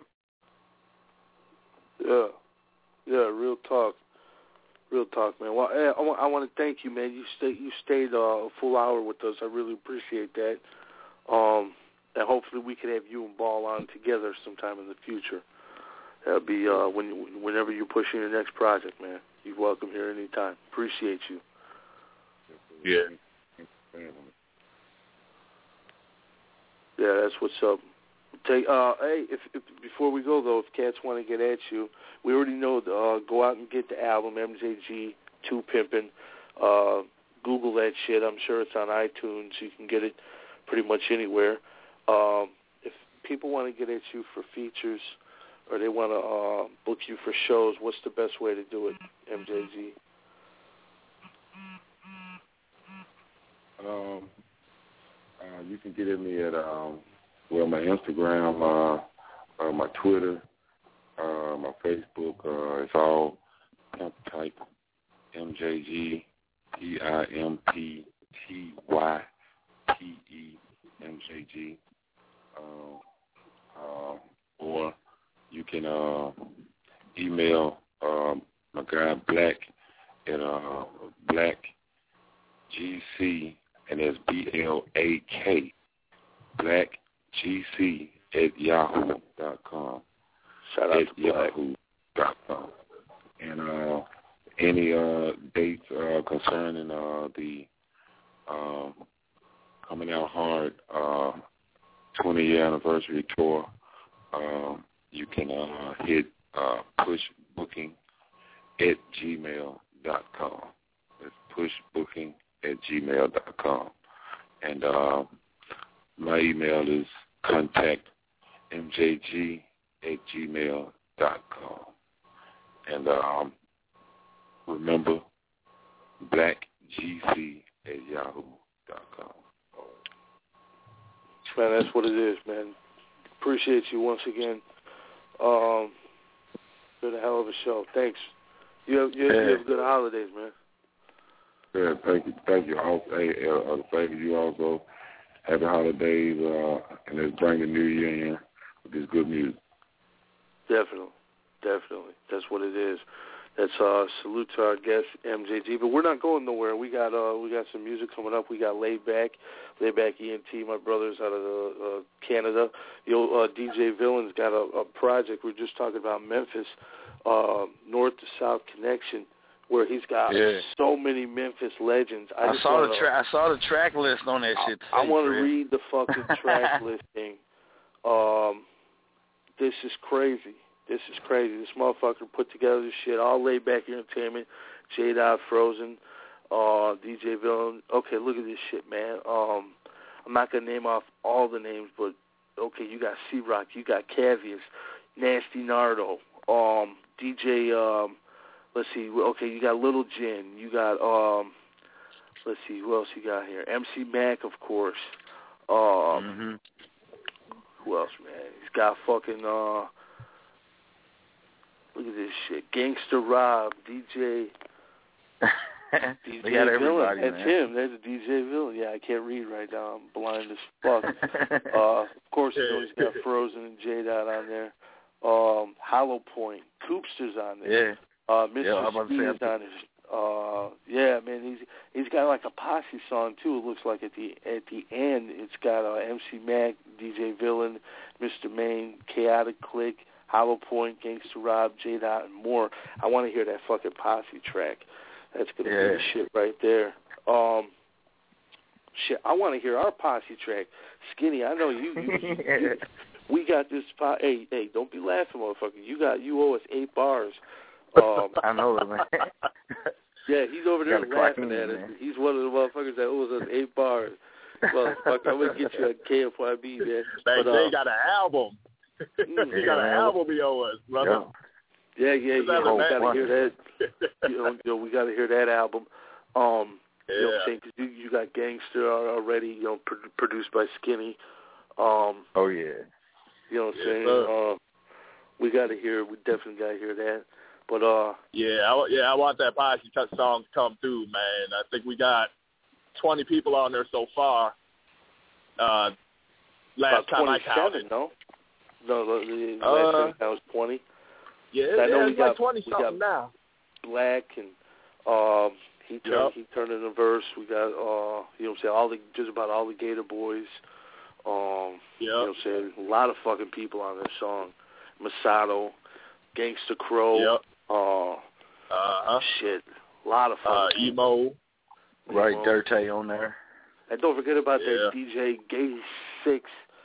Yeah, real talk, man. Well, I want to thank you, man. You stayed a full hour with us. I really appreciate that. And hopefully we can have you and Ball on together sometime in the future. That'll be whenever you're pushing your next project, man. You're welcome here anytime. Appreciate you. Yeah. Yeah, that's what's up. Hey, if before we go though, if cats want to get at you, we already know. Go out and get the album MJG 2 Pimpin'. Google that shit. I'm sure it's on iTunes. You can get it pretty much anywhere. If people want to get at you for features or they want to book you for shows, what's the best way to do it, MJG? You can get at me at my Instagram, my Twitter, my Facebook. It's all pimp type MJG, PIMPTYPE MJG. Or you can email my guy Black at BlackGC, and that's BLAK, BlackGC at yahoo.com. Shout out to yahoo.com. And any dates concerning the Coming Out Hard 20-year anniversary tour, you can hit pushbooking at gmail.com. That's pushbooking at gmail.com. And my email is contactmjg at gmail.com. And remember, BlackGC at yahoo.com. Man, that's what it is, man. Appreciate you once again. Been a hell of a show. Thanks. You have good holidays, man. Yeah, thank you. Thank you you also. Happy holidays, and let's bring the new year in with this good music. Definitely. That's what it is. That's salute to our guest MJG. But we're not going nowhere. We got some music coming up. We got Laid Back ENT, my brothers out of Canada. DJ Villain's got a project. We're just talking about Memphis, North to South Connection, where he's got so many Memphis legends. I saw the track list on that shit. I want to read the fucking track listing. This is crazy. This motherfucker put together this shit. All Laid Back Entertainment, J-Dot, Frozen, DJ Villain. Okay, look at this shit, man. I'm not going to name off all the names, but, okay, you got C-Rock, you got Cavius, Nasty Nardo, DJ, let's see, okay, you got Little Jin, you got, let's see, who else you got here? MC Mac, of course. Who else, man? He's got fucking, look at this shit. Gangsta Rob, DJ. DJ They got everybody, Villain. That's man. him. That's DJ Villain. Yeah, I can't read right now. I'm blind as fuck. Of course, you know he's got Frozen and J-Dot on there. Hollow Point. Coopster's on there. Yeah. Mr. Speed is on there. Yeah, man, he's got like a posse song too. It looks like at the end, it's got MC Mac, DJ Villain, Mr. Main, Chaotic Click, Hollow Point, Gangsta Rob, J-Dot, and more. I want to hear that fucking posse track. That's gonna be the shit right there. Shit, I want to hear our posse track. Skinny, I know you we got this spot. Hey, don't be laughing, motherfucker. You owe us 8 bars. I know it, man. Yeah, he's over there laughing at us. He's one of the motherfuckers that owes us 8 bars. Motherfucker, I'm going to get you a KFYB, man. They got an album. He got an album he owes us, brother. Yeah. We got to hear that. We got to hear that album. You know what I'm saying? 'Cause you got Gangster already, produced by Skinny. Oh, yeah. You know what I'm saying? We definitely got to hear that. But I want that posse song to come through, man. I think we got 20 people on there so far. Last time I counted. No, last time that was 20. Yeah, it's like 20-something now. Black and he turned in a verse. We got you know what I'm saying, just about all the Gator Boys. You know what I'm saying, a lot of fucking people on this song. Masato, Gangsta Crow. Shit, a lot of fucking Emo. Right, Dirty on there. And don't forget about that DJ Gay 6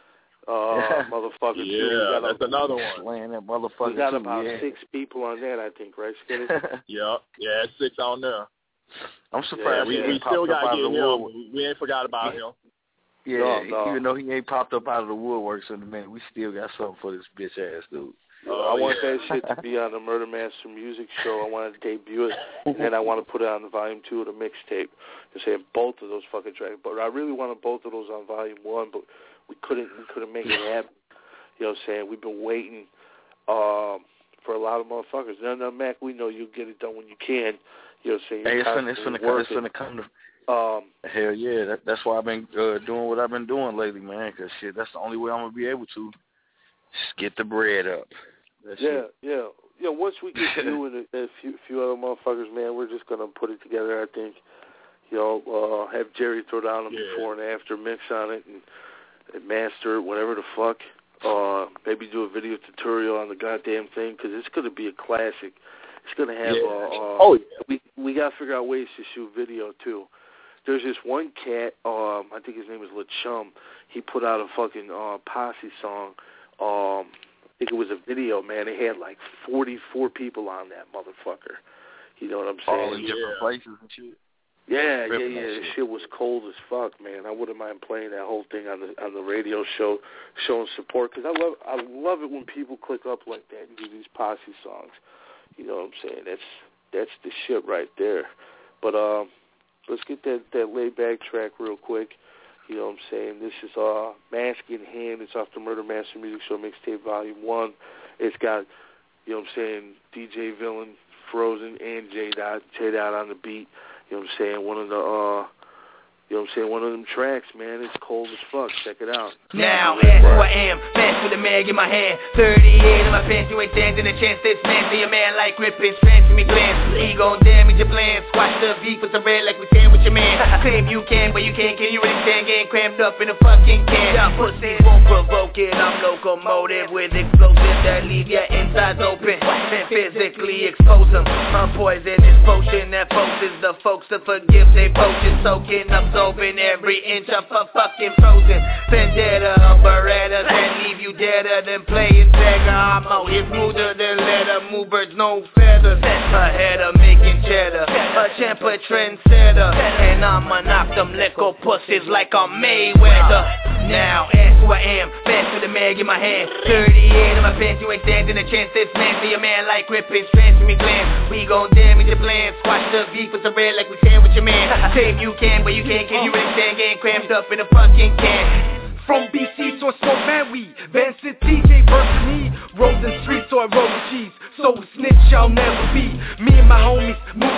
motherfucker too. Yeah, that's another one. Slaying that motherfucker. We got about 6 people on that, I think, right, Skinny? Yeah, 6 on there. I'm surprised we still got to get him. We ain't forgot about him. Yeah, even though he ain't popped up out of the woodworks in a minute, we still got something for this bitch ass dude. I want that shit to be on the Murder Master Music Show. I want to debut it, and I want to put it on the Volume 2 of the mixtape. I'm saying both of those fucking tracks. But I really wanted both of those on Volume 1, but we couldn't make it happen. You know what I'm saying? We've been waiting for a lot of motherfuckers. No, Mac, we know you'll get it done when you can. You know what I'm saying? Hey, it's gonna come to... hell yeah, that's why I've been doing what I've been doing lately, man, because shit, that's the only way I'm going to be able to just get the bread up. Yeah. Once we get you and a few other motherfuckers, man, we're just going to put it together, I think. You know, have Jerry throw down a before and after mix on it and master it, whatever the fuck. Maybe do a video tutorial on the goddamn thing, because it's going to be a classic. It's going to have, we got to figure out ways to shoot video, too. There's this one cat, I think his name is LaChum. He put out a fucking posse song. I think it was a video, man. It had like 44 people on that motherfucker. You know what I'm saying? All in different places and shit. Yeah. The shit was cold as fuck, man. I wouldn't mind playing that whole thing on the radio show, showing support, because I love it when people click up like that and do these posse songs. You know what I'm saying? That's the shit right there. But let's get that laid back track real quick. You know what I'm saying? This is Mask in Hand. It's off the Murder Master Music Show Mixtape Volume 1. It's got, you know what I'm saying, DJ Villain, Frozen, and J-Dot on the beat. You know what I'm saying? One of them tracks, man. It's cold as fuck. Check it out. Now, that's who I am. Fast with a mag in my hand. 38 in my pants. You ain't standing a chance. This man see a man like Grippins. Fancy me glance. He gon' damage your plans. Squash the beef with the red like we stand with your man. Claim you can, but you can't. Can you really stand? Getting cramped up in a fucking can. Y'all pussies won't provoke it. I'm locomotive with explosives that leave your insides open and physically expose them. My poisonous potion that forces the folks to forgive they potion. Soaking up, absorbing every inch of a fucking frozen vendetta of Berettas that leave you deader than playing Sega. I'm out here smoother than leather, move birds, no feathers. Ahead of making cheddar, a champ, a trendsetter, and I'ma knock them liquor pussies like I'm Mayweather. Now, ask who I am, fast with a mag in my hand. 38 in my pants, you ain't standing a chance. This man see a man like Grippins, fancy me glance. We gon' damage your plans, squash the beef with the red like we stand with your man. Save you can, but you can't. Can you really stand? Getting cramped up in a fucking can. From BC, so I smoke man weed. Vincent DJ versus me. Rolling streets, so I roll with cheese. So a snitch, y'all never be. Me and my homies moving silent.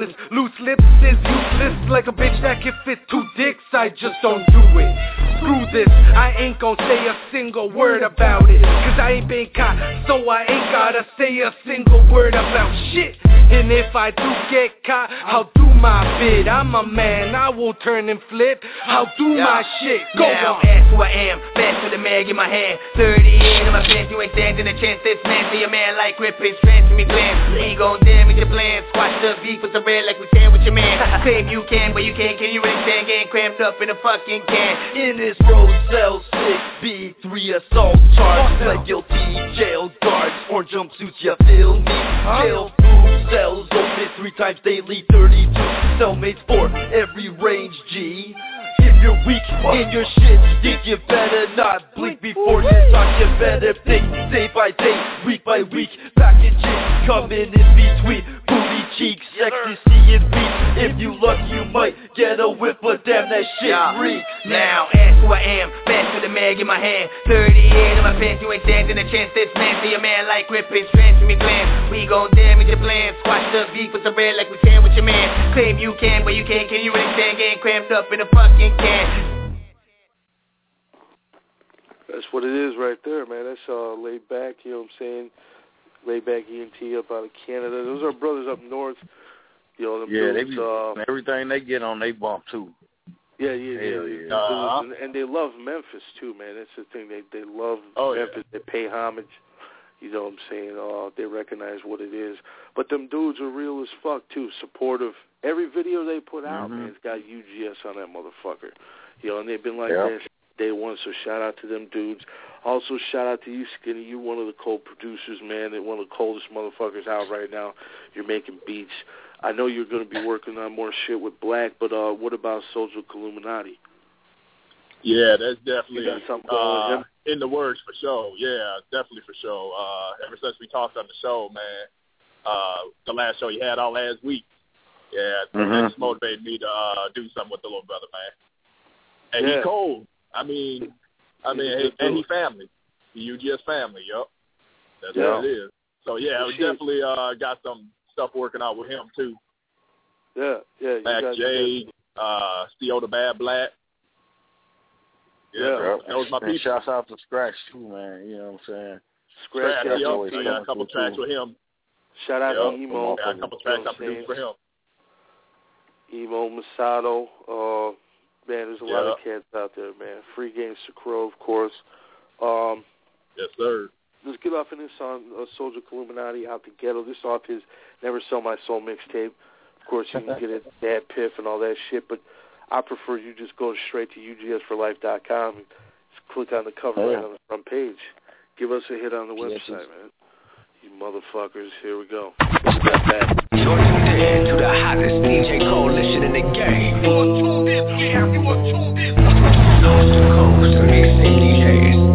honest, loose lips is useless. Like a bitch that can fit 2 dicks, I just don't do it. Screw this, I ain't gon' say a single word about it, cause I ain't been caught, so I ain't gotta say a single word about shit. And if I do get caught, I'll do my bit. I'm a man, I won't turn and flip. I'll do my shit. Go now, on. Ask who I am, fast with a mag in my hand. 38 in my pants, you ain't standing a chance. This man, see a man like grip his fans to me glance. Ain't gon' damage your plans. Squash the beef with the red like we stand with your man. Claim you can, but you can't. Can you really stand? Getting cramped up in a fucking can. In this road cell 6B3 assault charge. Like guilty jail guards, orange jumpsuits, you feel me? Jail food cells open 3 times daily, 32 cellmates for every range, G. If you're weak in your shit, think you better not blink before you talk. You better think day by day, week by week. Packaging coming in between booty cheeks, ecstasy and beats. If you luck, you might get a whip, but damn that shit reeks. Now, ask who I am, fast with a mag in my hand. 38 in my pants, you ain't standing a chance. This man, see a man like grip his fans to me glance. We gon' damage your plans. Squash the beef with the red like we stand with your man. Claim you can, but you can't. Can you really stand? Getting cramped up in a fucking can. That's what it is right there, man. That's Laid Back, you know what I'm saying? Laid Back ENT up out of Canada. Those are brothers up north. You know, them dudes, they everything they get on, they bump too. Yeah. Uh-huh. And they love Memphis too, man. That's the thing. They love Memphis. Yeah. They pay homage. You know what I'm saying? They recognize what it is. But them dudes are real as fuck too. Supportive. Every video they put out, man, it's got UGS on that motherfucker. You know, and they've been like that day one. So shout out to them dudes. Also, shout out to you, Skinny. You're one of the co-producers, man, and one of the coldest motherfuckers out right now. You're making beats. I know you're going to be working on more shit with Black, but what about Social Illuminati? Yeah, that's definitely in the works for sure. Yeah, definitely for sure. Ever since we talked on the show, man, the last show you had all last week, that just motivated me to do something with the little brother, man. And he's cold. I mean, and he family. The UGS family, yup. That's what it is. So, yeah, we definitely got some stuff working out with him, too. Yeah. Max J, Steel the Bad Black. Yeah, those my people. Shouts out to Scratch, too, man. You know what I'm saying? Scratch, I got a couple tracks with him. Shout out to Emo. Got a couple tracks I produced for him. Emo, Masato, man, there's a lot of cats out there, man. Free Game Sakro, of course. Yes, sir. Let's get off in this song, Soldier Illuminati, Out the Ghetto. This off his Never Sell My Soul mixtape. Of course, you can get it at Dad Piff and all that shit, but I prefer you just go straight to UGSforlife.com and just click on the cover right on the front page. Give us a hit on the website, man. You motherfuckers, here we go. We got that. You're tuned in to the hottest DJ coalition in the game. You are tuned in. Coast to coast, mixtape DJs.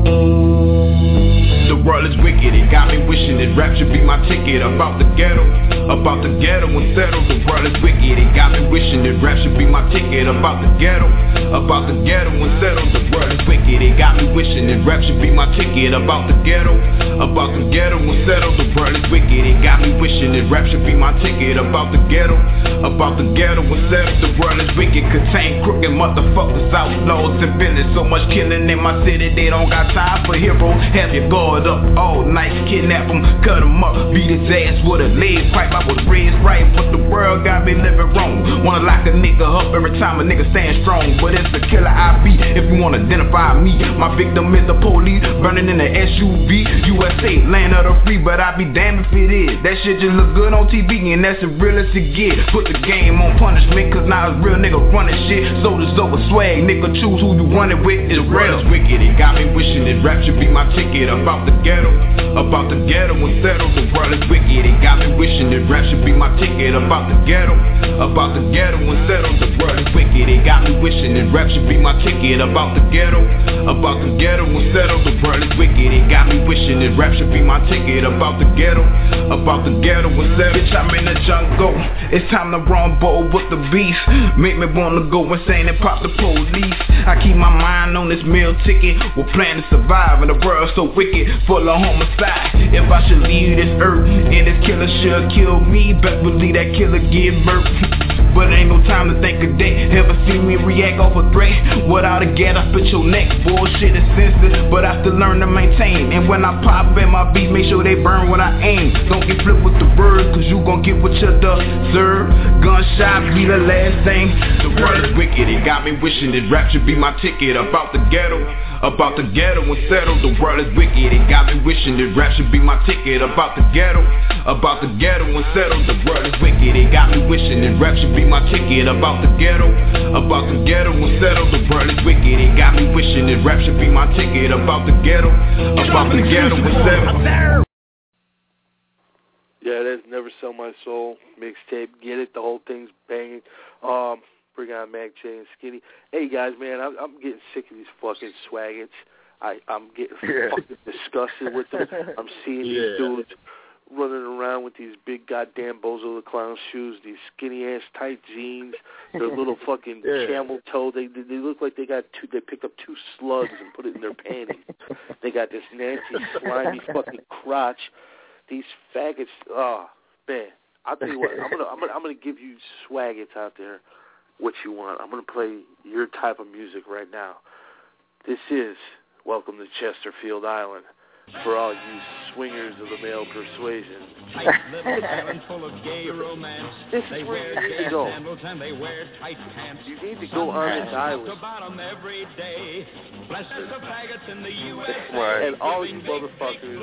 The world is wicked, it got me wishing that rap should be my ticket. About the ghetto and settle. The world is wicked, it got me wishing that rap should be my ticket. About the ghetto and settle. The world is wicked, it got me wishing that rap should be my ticket. About the ghetto and settle. The world is wicked, it got me wishing that rap should be my ticket. About the ghetto and settle. The world is wicked, contain crooked motherfuckers, outlaws and villains. So much killing in my city, they don't got time for heroes. Have your guard up all night, kidnap him, cut him up, beat his ass with a lead pipe. I was raised right, but the world got me living wrong. Wanna lock a nigga up every time a nigga stand strong, but it's the killer I be if you wanna identify me. My victim is the police, burning in the SUV. USA, land of the free, but I be damned if it is. That shit just look good on TV, and that's the realest it get. Put the game on punishment, cause now it's real nigga running shit. Soldiers over swag, nigga choose who you running with. It's real, it's wicked, it got me wishing that rap should be my ticket. About the ghetto and settle. The world is wicked, it got me wishing that rap should be my ticket. About the ghetto and settle. The world is wicked, it got me wishing that rap should be my ticket. About the ghetto and settle. The world is wicked, it got me wishing that rap should be my ticket. About the ghetto and settle. Bitch, I'm in the jungle, it's time to rumble with the beast. Make me wanna go insane and pop the police. I keep my mind on this meal ticket, we're planning to survive in a world so wicked, full of homicide. decide if I should leave this earth. And this killer should kill me, best believe that killer get murked. But ain't no time to think of that. Ever seen me react off a threat? Without a gat, I split your neck. Bullshit is sensitive, but I still learn to maintain. And when I pop at my beat, make sure they burn when I aim. Don't get flipped with the birds, cause you gon' get what you deserve. Gunshot be the last thing. The world is wicked, it got me wishing that rap should be my ticket. About the ghetto and settle. The world is wicked, it got me wishing that rap should be my ticket. About the ghetto and settle. The world is wicked, it got me wishing that rap should be my ticket. About the ghetto and settle. The world is wicked, it got me wishing that rap should be my ticket. About the ghetto and settle. Yeah, that's Never Sell My Soul mixtape. Get it? The whole thing's banging. Bring on Mac J and Skinny. Hey guys, man, I'm getting sick of these fucking swaggets. I'm getting fucking disgusted with them. I'm seeing these dudes running around with these big goddamn Bozo the Clown shoes, these skinny ass tight jeans, their little fucking camel toe. They look like they picked up 2 slugs and put it in their panties. They got this nasty, slimy fucking crotch. These faggots. Oh man, I'll tell you what. I'm gonna give you swaggets out there what you want. I'm gonna play your type of music right now. This is Welcome to Chesterfield Island. For all you swingers of the male persuasion. This is where you need to go. You need to go on this island. And all you motherfuckers.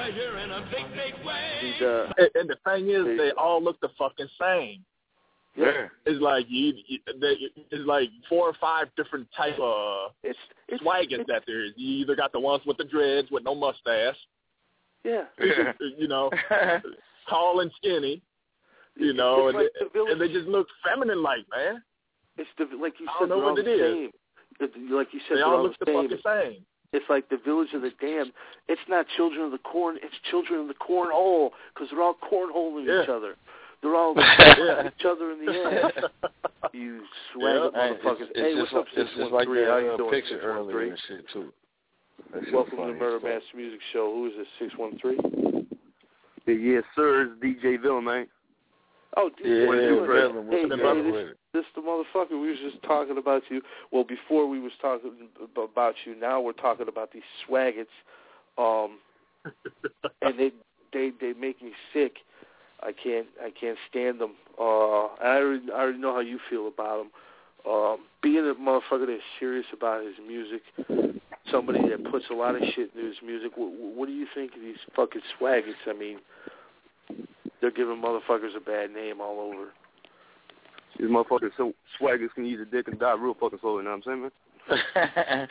And the thing is, they all look the fucking same. Yeah. It's like it's like 4 or 5 different type of swaggers that there is. You either got the ones with the dreads with no mustache. Yeah. You know, tall and skinny. You know, and, like and they just look feminine-like, man. It's like you I said, don't know what it is. Like you said, they all look the fucking same. It's like the Village of the Damned. It's not Children of the Corn. It's Children of the Cornhole because they're all cornholing each other. They're all each other in the ass. You swagger motherfuckers. Hey, what's up, 613? Like How you doing, picture earlier and shit too. Welcome to the Murder Master Music Show. Who is this, 613? Yes, sir. It's DJ Villain, man. Oh, DJ Villain. Hey, this the motherfucker. We was just talking about you. Well, before we was talking about you, now we're talking about these swaggets. And they make me sick. I can't stand them. I already know how you feel about them. Being a motherfucker that's serious about his music, somebody that puts a lot of shit into his music, what do you think of these fucking swaggets? I mean, they're giving motherfuckers a bad name all over. These motherfuckers so swaggers can eat a dick and die real fucking slowly, you know what I'm saying,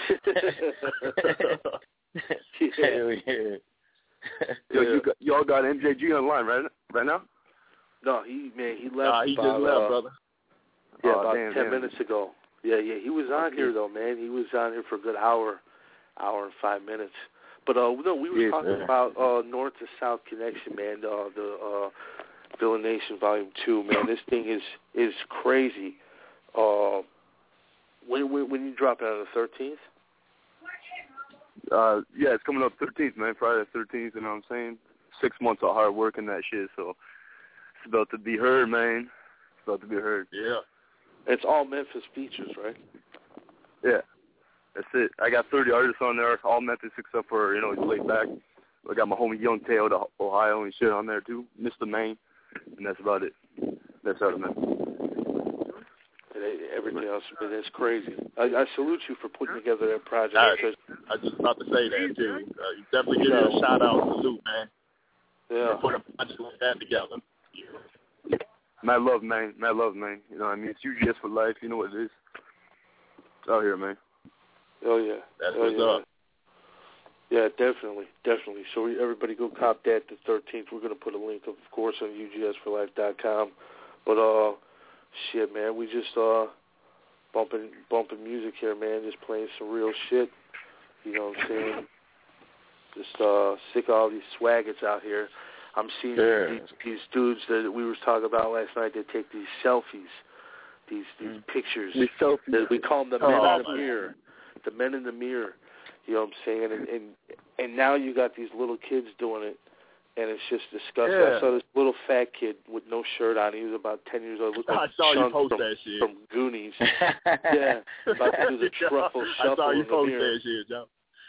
man? Hell yeah. Yo, y'all got MJG online right now? No, he left. He just left, brother. Yeah, about 10 minutes ago. Yeah, he was on here though, man. He was on here for a good hour and 5 minutes. But no, we were talking about North to South Connection, man. The Villain Nation Volume 2, man. This thing is crazy. When you drop it on the 13th? Yeah, it's coming up 13th, man. Friday the 13th, you know what I'm saying? 6 months of hard work and that shit, so it's about to be heard, man. It's about to be heard. Yeah. It's all Memphis features, right? Yeah. That's it. I got 30 artists on there, all Memphis except for, Laid Back. I got my homie Young Tail, the Ohio and shit on there too. Mr. Maine. And that's about it. That's out of Memphis. Everything else, man, that's crazy. I salute you for putting together that project. I was just about to say that, too. You definitely give you a shout-out and salute, man. Yeah. Put a project like that together. Mad love, man. Mad love, man. You know what I mean? It's UGS for life. You know what it is. It's out here, man. Oh, yeah. That's what's up. Yeah, definitely. So everybody go cop that the 13th. We're going to put a link, of course, on UGSforlife.com. But, shit, man, we just bumping music here, man, just playing some real shit. You know what I'm saying? Just sick of all these swaggets out here. I'm seeing these dudes that we were talking about last night that take these selfies, these pictures. These selfies. That we call them the men in the mirror. The men in the mirror. You know what I'm saying? And now you got these little kids doing it. and it's just disgusting. I saw this little fat kid with no shirt on. He was about 10 years old. Looked like I saw you post from, that shit. From Goonies. Yeah, about to do the truffle shuffle. I saw you in post the that shit, Joe.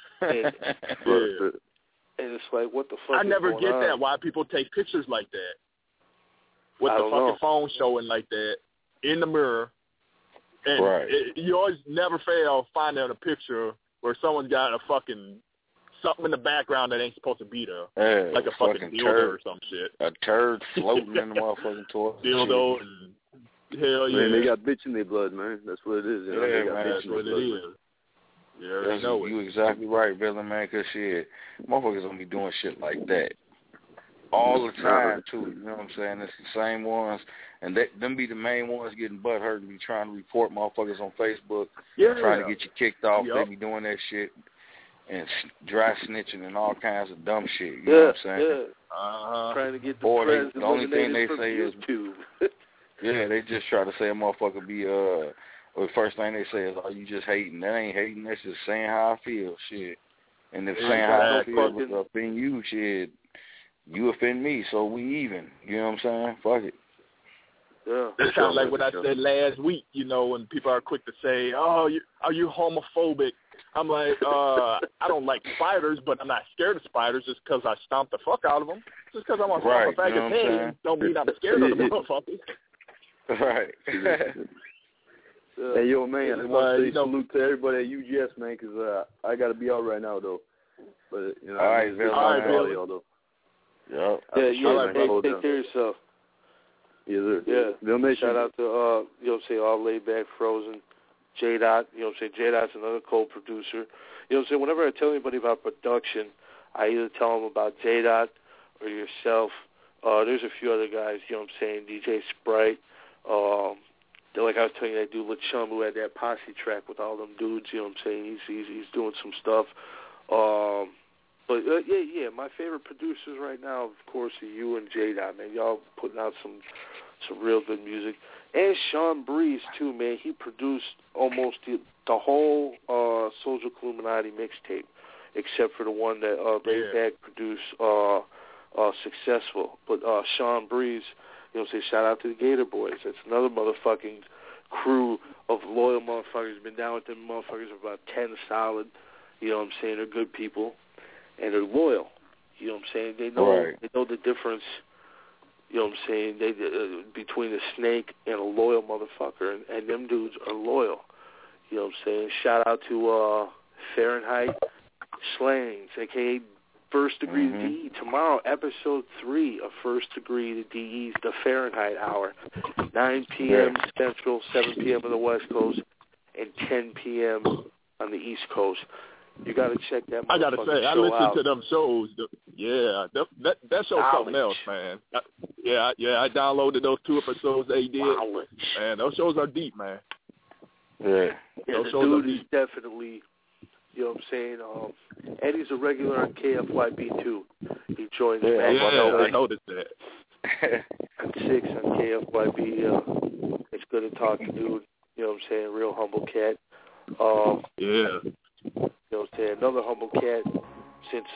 And it's like, what the fuck I is never going get on? that, why people take pictures like that. With I the don't fucking know. phone showing like that in the mirror. And you always never fail finding a picture where someone's got a fucking something in the background that ain't supposed to be there. Like a fucking dildo turd, or some shit. A turd floating in the motherfucking toilet. Dildo and hell yeah. Man, they got bitch in their blood, man. That's what it is. You know? Yeah, they got man, bitch that's in their what blood, it man. is. Yeah, you exactly right, Billy, man, because shit, motherfuckers don't be doing shit like that all the time, too. You know what I'm saying? It's the same ones, and them be the main ones getting butt hurt and be trying to report motherfuckers on Facebook, trying to get you kicked off. They be doing that shit and dry snitching and all kinds of dumb shit. You know what I'm saying? Trying to get the press the only thing they from say YouTube. is, they just try to say a motherfucker be, the first thing they say is, "Oh, you just hating." That ain't hating. That's just saying how I feel. Shit. And if saying how I feel was offend you, shit, you offend me, so we even. You know what I'm saying? Fuck it. Yeah. It's kind of like what I said last week. You know, when people are quick to say, "Oh, are you homophobic?" I'm like, I don't like spiders, but I'm not scared of spiders just because I stomp the fuck out of them. Just because I'm a faggot's head don't mean I'm scared of the motherfuckers. Right. Hey, yo, man, I want to say salute to everybody at UGS, man, because I got to be out right now, though. But, you know, all right, Bill. y'all, though. Yep. Take care of yourself. Yes, sir. Yeah. Bill Nation. Shout out to, you know what I'm saying, All Laid Back, Frozen, J-Dot. You know what I'm saying, J-Dot's another co-producer. You know what I'm saying, whenever I tell anybody about production, I either tell them about J-Dot or yourself. There's a few other guys, you know what I'm saying, DJ Sprite. Like I was telling you, that dude LaChum who had that posse track with all them dudes, you know what I'm saying, he's doing some stuff. But yeah, my favorite producers right now, of course, are you and J-Dot, man. Y'all putting out some real good music. And Sean Breeze, too, man. He produced almost the whole Soulja Illuminati mixtape, except for the one that Laidback produced, Successful. But Sean Breeze, you know, say shout out to the Gator Boys. That's another motherfucking crew of loyal motherfuckers. Been down with them motherfuckers for about 10 solid. You know what I'm saying? They're good people. And they're loyal. You know what I'm saying? They know the difference, you know what I'm saying, between a snake and a loyal motherfucker. And them dudes are loyal. You know what I'm saying? Shout out to Fahrenheit Slangs, a.k.a. First Degree to DE. Tomorrow, episode 3 of First Degree to DE's The Fahrenheit Hour. 9 p.m. Central, 7 p.m. on the West Coast, and 10 p.m. on the East Coast. You got to check that I got to say, I listen to them shows. That show's something else, man. I downloaded those 2 episodes they did. Man, those shows are deep, man. Yeah. The dude is definitely, you know what I'm saying, Eddie's a regular on KFYB, too. He joins back. I noticed that. At 6 on KFYB. It's good to talk to dude. You know what I'm saying? Real humble cat. You know what I'm saying? Another humble cat. Since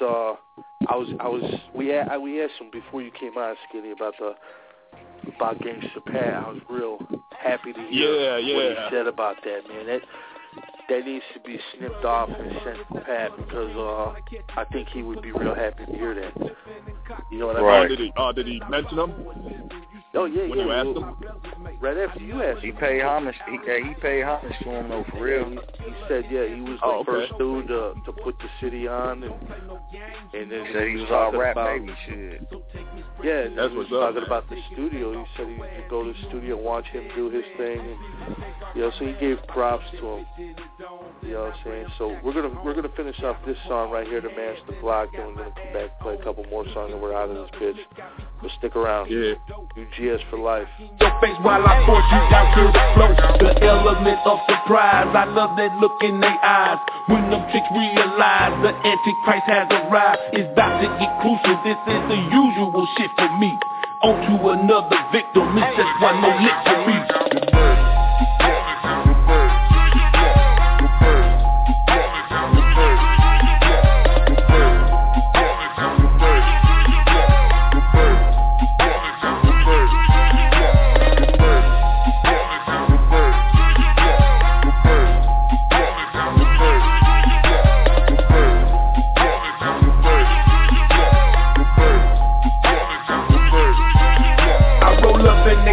we asked him before you came on, Skinny, about Gangsta Pat. I was real happy to hear what he said about that, man. That needs to be snipped off and sent to Pat because I think he would be real happy to hear that. You know what I mean? Did he mention him? Oh yeah, when you asked him? Right after you asked him. He paid homage. He paid homage to him though, for real. He said, he was the first dude to put the city on, and then he said he was all rap baby shit. Yeah, that's what's up. Talking about the studio, he said he could go to the studio and watch him do his thing, and you know, so he gave props to him. You know what I'm saying? So we're gonna finish off this song right here to Match the Block, and we're gonna come back and play a couple more songs, and we're out of this bitch. But stick around. Yeah. UGS for life. Your face while I force you down to the floor. The element of surprise, I love that look in their eyes. When them chicks realize the Antichrist has arrived, it's about to get crucial. This is the usual shit for me. On to another victim, it's just one more lick for me.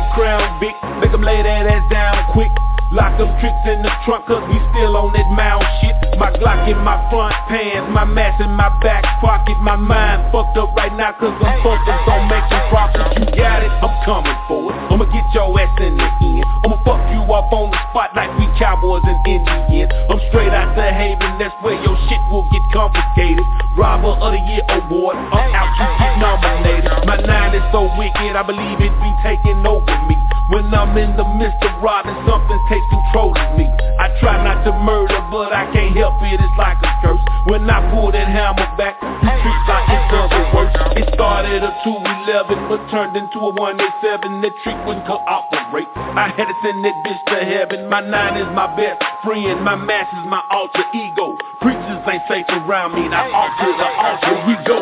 Crown Vic, make them lay that ass down quick. Lock them tricks in the trunk, cause we still on that mound shit. My Glock in my front pants, my mask in my back pocket. My mind fucked up right now, cause I'm focused on making profits. You got it, I'm coming for it. I'ma get your ass in the end. I'ma fuck you up on the spot like we cowboys and Indians. I'm straight out the Haven, that's where your shit will get complicated. Robber of the year award, I'm out, you get nominated. My 9 is so wicked, I believe it be taking over me. When I'm in the midst of robbing, something takes control of me. I try not to murder, but I can't help it, it's like a curse. When I pull that hammer back, you treat like it doesn't work. It started a 211, but turned into a 187. That trick wouldn't cooperate. I had to send that bitch to heaven. My 9 is my best friend, my mask is my alter ego. Preachers ain't safe around me, now off to the altar we go.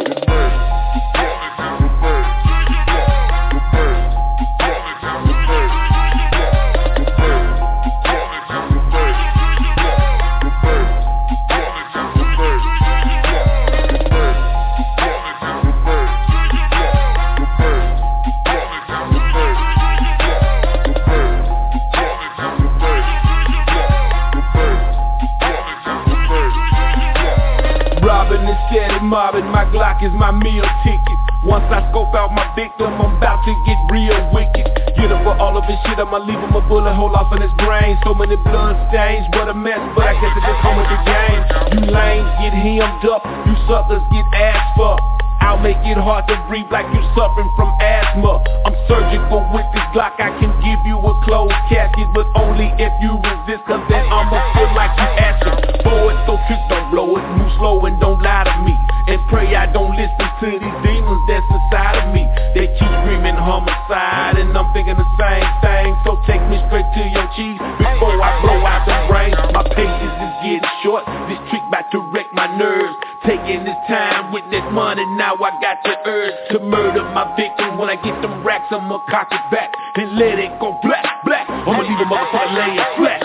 Mobbing, my Glock is my meal ticket. Once I scope out my victim, I'm about to get real wicked. Get up for all of his shit, I'ma leave him a bullet hole off in his brain. So many blood stains, what a mess, but I guess it just come with the game. You lames get hemmed up, you suckers get ass fucked. I'll make it hard to breathe like you're suffering from asthma. I'm surgical with this Glock, I can give you a closed casket, but only if you resist, cause then I'ma feel like you asking for it. So trick, don't blow it, move slow and don't lie to me. And pray I don't listen to these demons that's inside of me. They keep screaming homicide, and I'm thinking the same thing. So take me straight to your cheese before I blow out the brain. My patience is getting short, this trick about to wreck my nerves. Taking this time with this money, now I got the urge to murder my victim. When I get them racks, I'ma cock it back and let it go black, black. I'ma leave a motherfucker laying flat.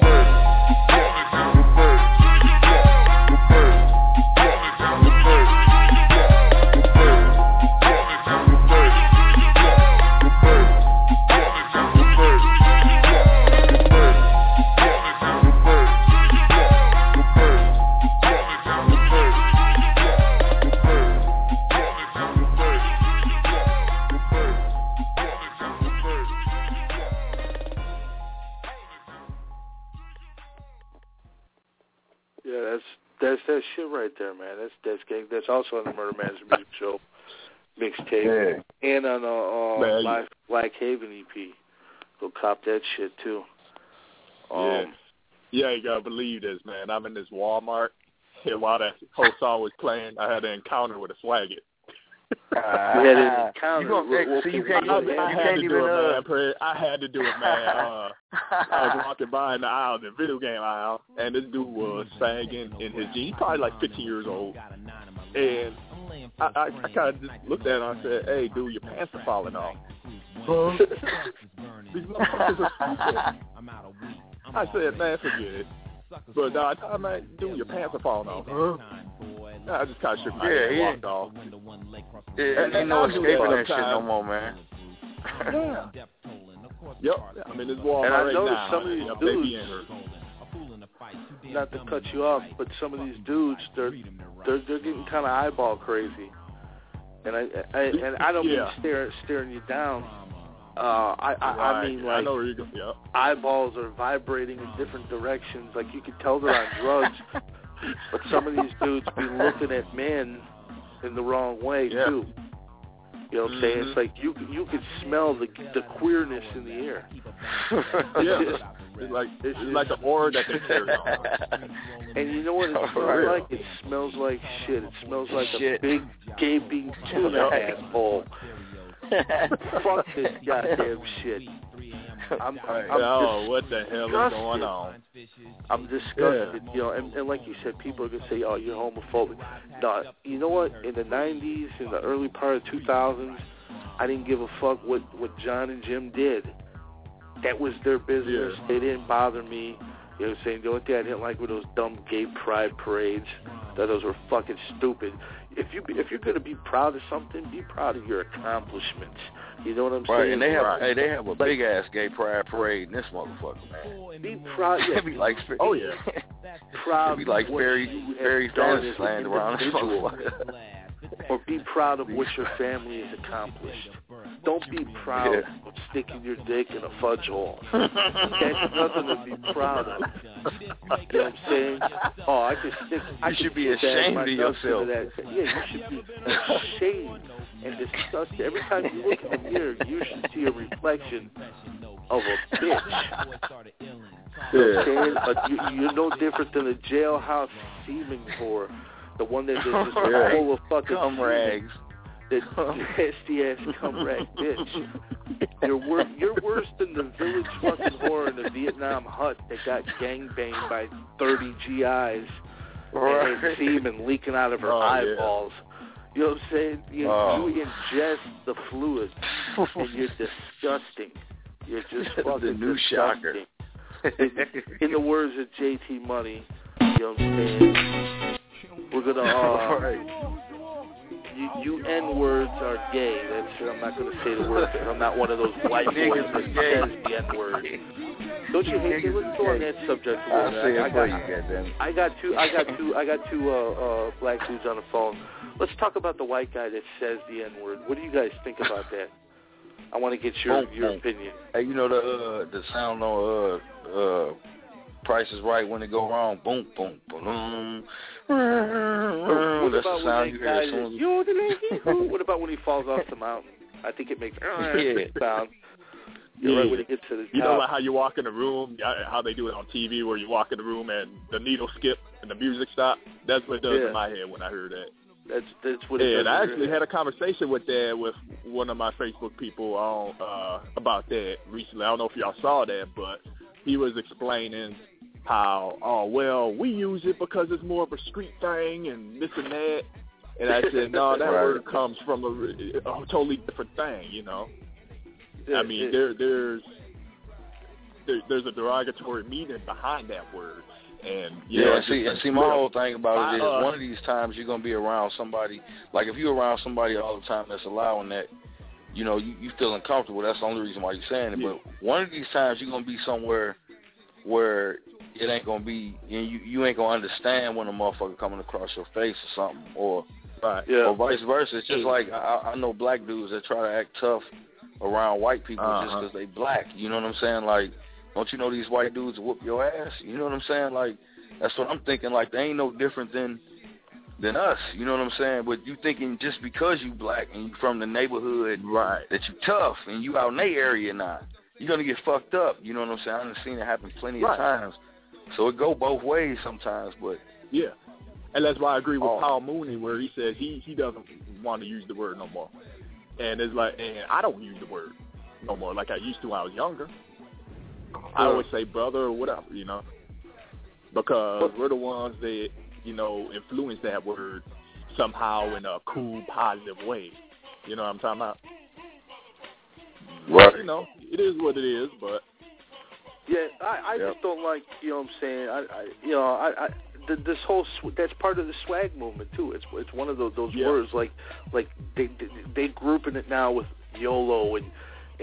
That's that shit right there, man. That's gang. That's also on the Murder Man's Music Show mixtape, and on Live Black Haven EP. Go cop that shit too. Yeah, you gotta believe this, man. I'm in this Walmart, and while that whole song was playing, I had an encounter with a swagger. You had an encounter. I had to do it, man. I was walking by in the aisle, the video game aisle, and this dude was sagging in his jeans. He's probably like 15 years old. And I kind of just looked at him and I said, "Hey, dude, your pants are falling off." These motherfuckers are stupid. I said, "Man, forget it." But I told him, "Man, dude, your pants are falling off." I just kind of shook my head and walked off. Ain't no escaping that shit no more, man. Yeah. Yep. I'm in this Walmart and I right noticed now. some of these dudes, not to cut you off, but some of these dudes, they're getting kind of eyeball crazy. And I don't mean staring you down. I mean, like, I know where you're going. Yep. Eyeballs are vibrating in different directions. Like, you can tell they're on drugs. But some of these dudes be looking at men in the wrong way too. You know what I'm saying? It's like you could smell the queerness in the air. It's like an aura that they carry on. And you know what it smells like? It smells like shit. It smells like a big gaping tuna asshole. Fuck this goddamn shit. What the hell is going on? I'm disgusted, you know, and like you said, people are going to say, "Oh, you're homophobic." No, you know what? In the 90s, in the early part of 2000s, I didn't give a fuck what John and Jim did. That was their business. They didn't bother me. You know what I'm saying? The only thing I didn't like were those dumb gay pride parades. Those were fucking stupid. If you're going to be proud of something, be proud of your accomplishments. You know what I'm right, saying? And they have a big ass gay pride parade in this motherfucker, man. Be proud. Yeah. They be like, oh yeah, proud. They be like fairy stones slaying around this motherfucker. Or be proud of what your family has accomplished. Don't be proud of sticking your dick in a fudge hole. That's nothing to be proud of. You know what I'm saying? Oh, I could stick. You should be ashamed of yourself. Yeah, you should be ashamed and disgusted. Every time you look in the mirror, you should see a reflection of a bitch. You know what I'm saying? But you're no different than a jailhouse semen whore. The one that is just full of fucking cum rags. That nasty ass cum rag bitch. You're worse than the village fucking whore in the Vietnam hut that got gangbanged by 30 GIs and semen leaking out of her eyeballs. Yeah. You know what I'm saying? You ingest the fluid and you're disgusting. You're just fucking the new disgusting. Shocker. In the words of JT Money, you know what I'm saying? We're gonna you N-words are gay. That's I'm not gonna say the word. I'm not one of those white boys that says the N-word. Don't you hate it? Let's go on that subject. I got two black dudes on the phone. Let's talk about the white guy that says the N-word. What do you guys think about that? I want to get your opinion. Hey, you know the sound on Price is Right when it go wrong. Boom, boom, boom. That's the sound you hear. What about when he falls off the mountain? I think it makes sound. You're right when it gets to the top. You know like how you walk in a room, how they do it on TV, where you walk in the room and the needle skip and the music stop. That's what it does in my head when I hear that. That's what it does. And I actually had a conversation with one of my Facebook people about that recently. I don't know if y'all saw that, but he was explaining how, we use it because it's more of a street thing and this and that. And I said, no, that word comes from a totally different thing, you know. I mean, there's a derogatory meaning behind that word. And see, my whole thing about it is one of these times you're gonna be around somebody. Like if you're around somebody all the time that's allowing that, you know, you feel uncomfortable. That's the only reason why you're saying it. Yeah. But one of these times you're gonna be somewhere where it ain't gonna be, and you ain't gonna understand when a motherfucker coming across your face or something, or vice versa. It's just like I know black dudes that try to act tough around white people just because they black. You know what I'm saying? Like, don't you know these white dudes whoop your ass? You know what I'm saying? Like, that's what I'm thinking. Like, they ain't no different than us. You know what I'm saying? But you thinking just because you black and you from the neighborhood that you tough and you out in their area now, you're going to get fucked up. You know what I'm saying? I've seen it happen plenty of times. So it go both ways sometimes. But yeah. And that's why I agree with Paul Mooney where he said he doesn't want to use the word no more. And it's like, and I don't use the word no more like I used to when I was younger. I always say brother or whatever, you know, because we're the ones that, you know, influence that word somehow in a cool, positive way. You know what I'm talking about? Right. You know, it is what it is, but. Yeah, I just don't like, you know what I'm saying, this whole, that's part of the swag movement, too. It's one of those words, like they grouping it now with YOLO and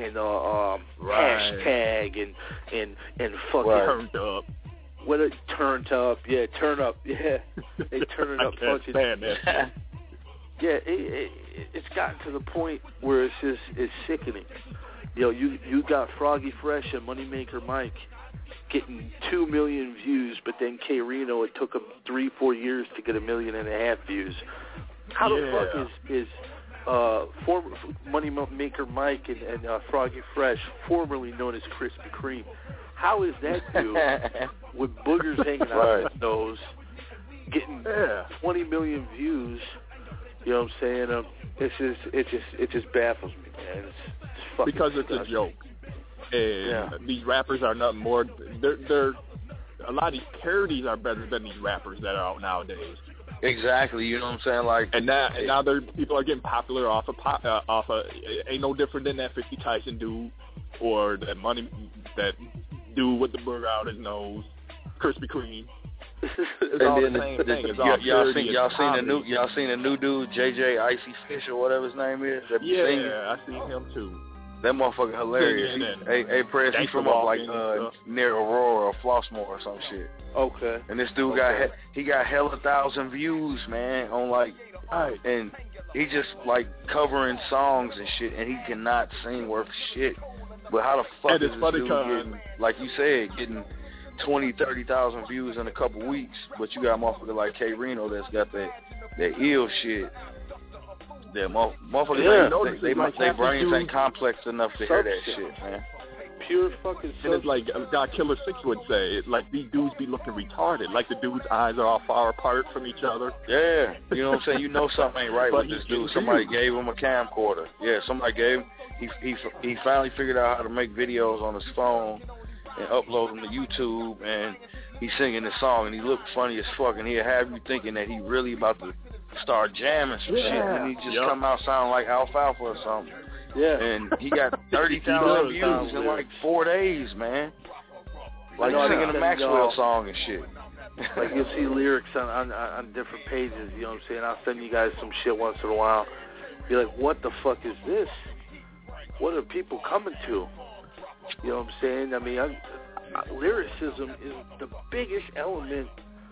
hashtag and fucking turned up. What a turned up, turn up, They turn it up fucking. Yeah, it's gotten to the point where it's sickening. You know, you got Froggy Fresh and Moneymaker Mike getting 2 million views, but then K Reno, it took him 3-4 years to get 1.5 million views. How the fuck is former Moneymaker Mike and Froggy Fresh, formerly known as Krispy Kreme, how is that dude with boogers hanging out his nose getting 20 million views? You know what I'm saying? It just baffles me, man. It's fucking because disgusting. It's a joke. And these rappers are nothing more. They're a lot of these parodies are better than these rappers that are out nowadays. Exactly, you know what I'm saying? Like, and now people are getting popular off of ain't no different than that 50 Tyson dude or that dude with the burger out his nose, Krispy Kreme. It's all the same thing. It's all y'all seen the new dude, JJ Icy Fish or whatever his name is? I seen him too. That motherfucker hilarious. Hey, Prez, he's from up like near Aurora or Flossmoor or some shit. Okay. And this dude got hella 1,000 views, man, on like, and he just like covering songs and shit, and he cannot sing worth shit. But how the fuck is this dude getting, like you said, getting 20, 30,000 views in a couple weeks? But you got a motherfucker like K Reno that's got that ill shit. That motherfuckers, their brains ain't complex enough to hear that shit, man. Pure fucking. And it's like God Killer 6 would say, like these dudes be looking retarded. Like the dude's eyes are all far apart from each other. Yeah, you know what I'm saying. You know something ain't right with this dude. Somebody gave him a camcorder. Yeah, somebody gave him. He finally figured out how to make videos on his phone and upload them to YouTube. And he's singing this song, and he looked funny as fuck. And he'll have you thinking that he really about to start jamming some shit, and he just come out sounding like Alfalfa or something. Yeah. And he got 30,000 views in like 4 days, man. Like singing a Maxwell song and shit. Like you'll see lyrics on different pages, you know what I'm saying? I'll send you guys some shit once in a while. Be like, what the fuck is this? What are people coming to? You know what I'm saying? I mean, lyricism is the biggest element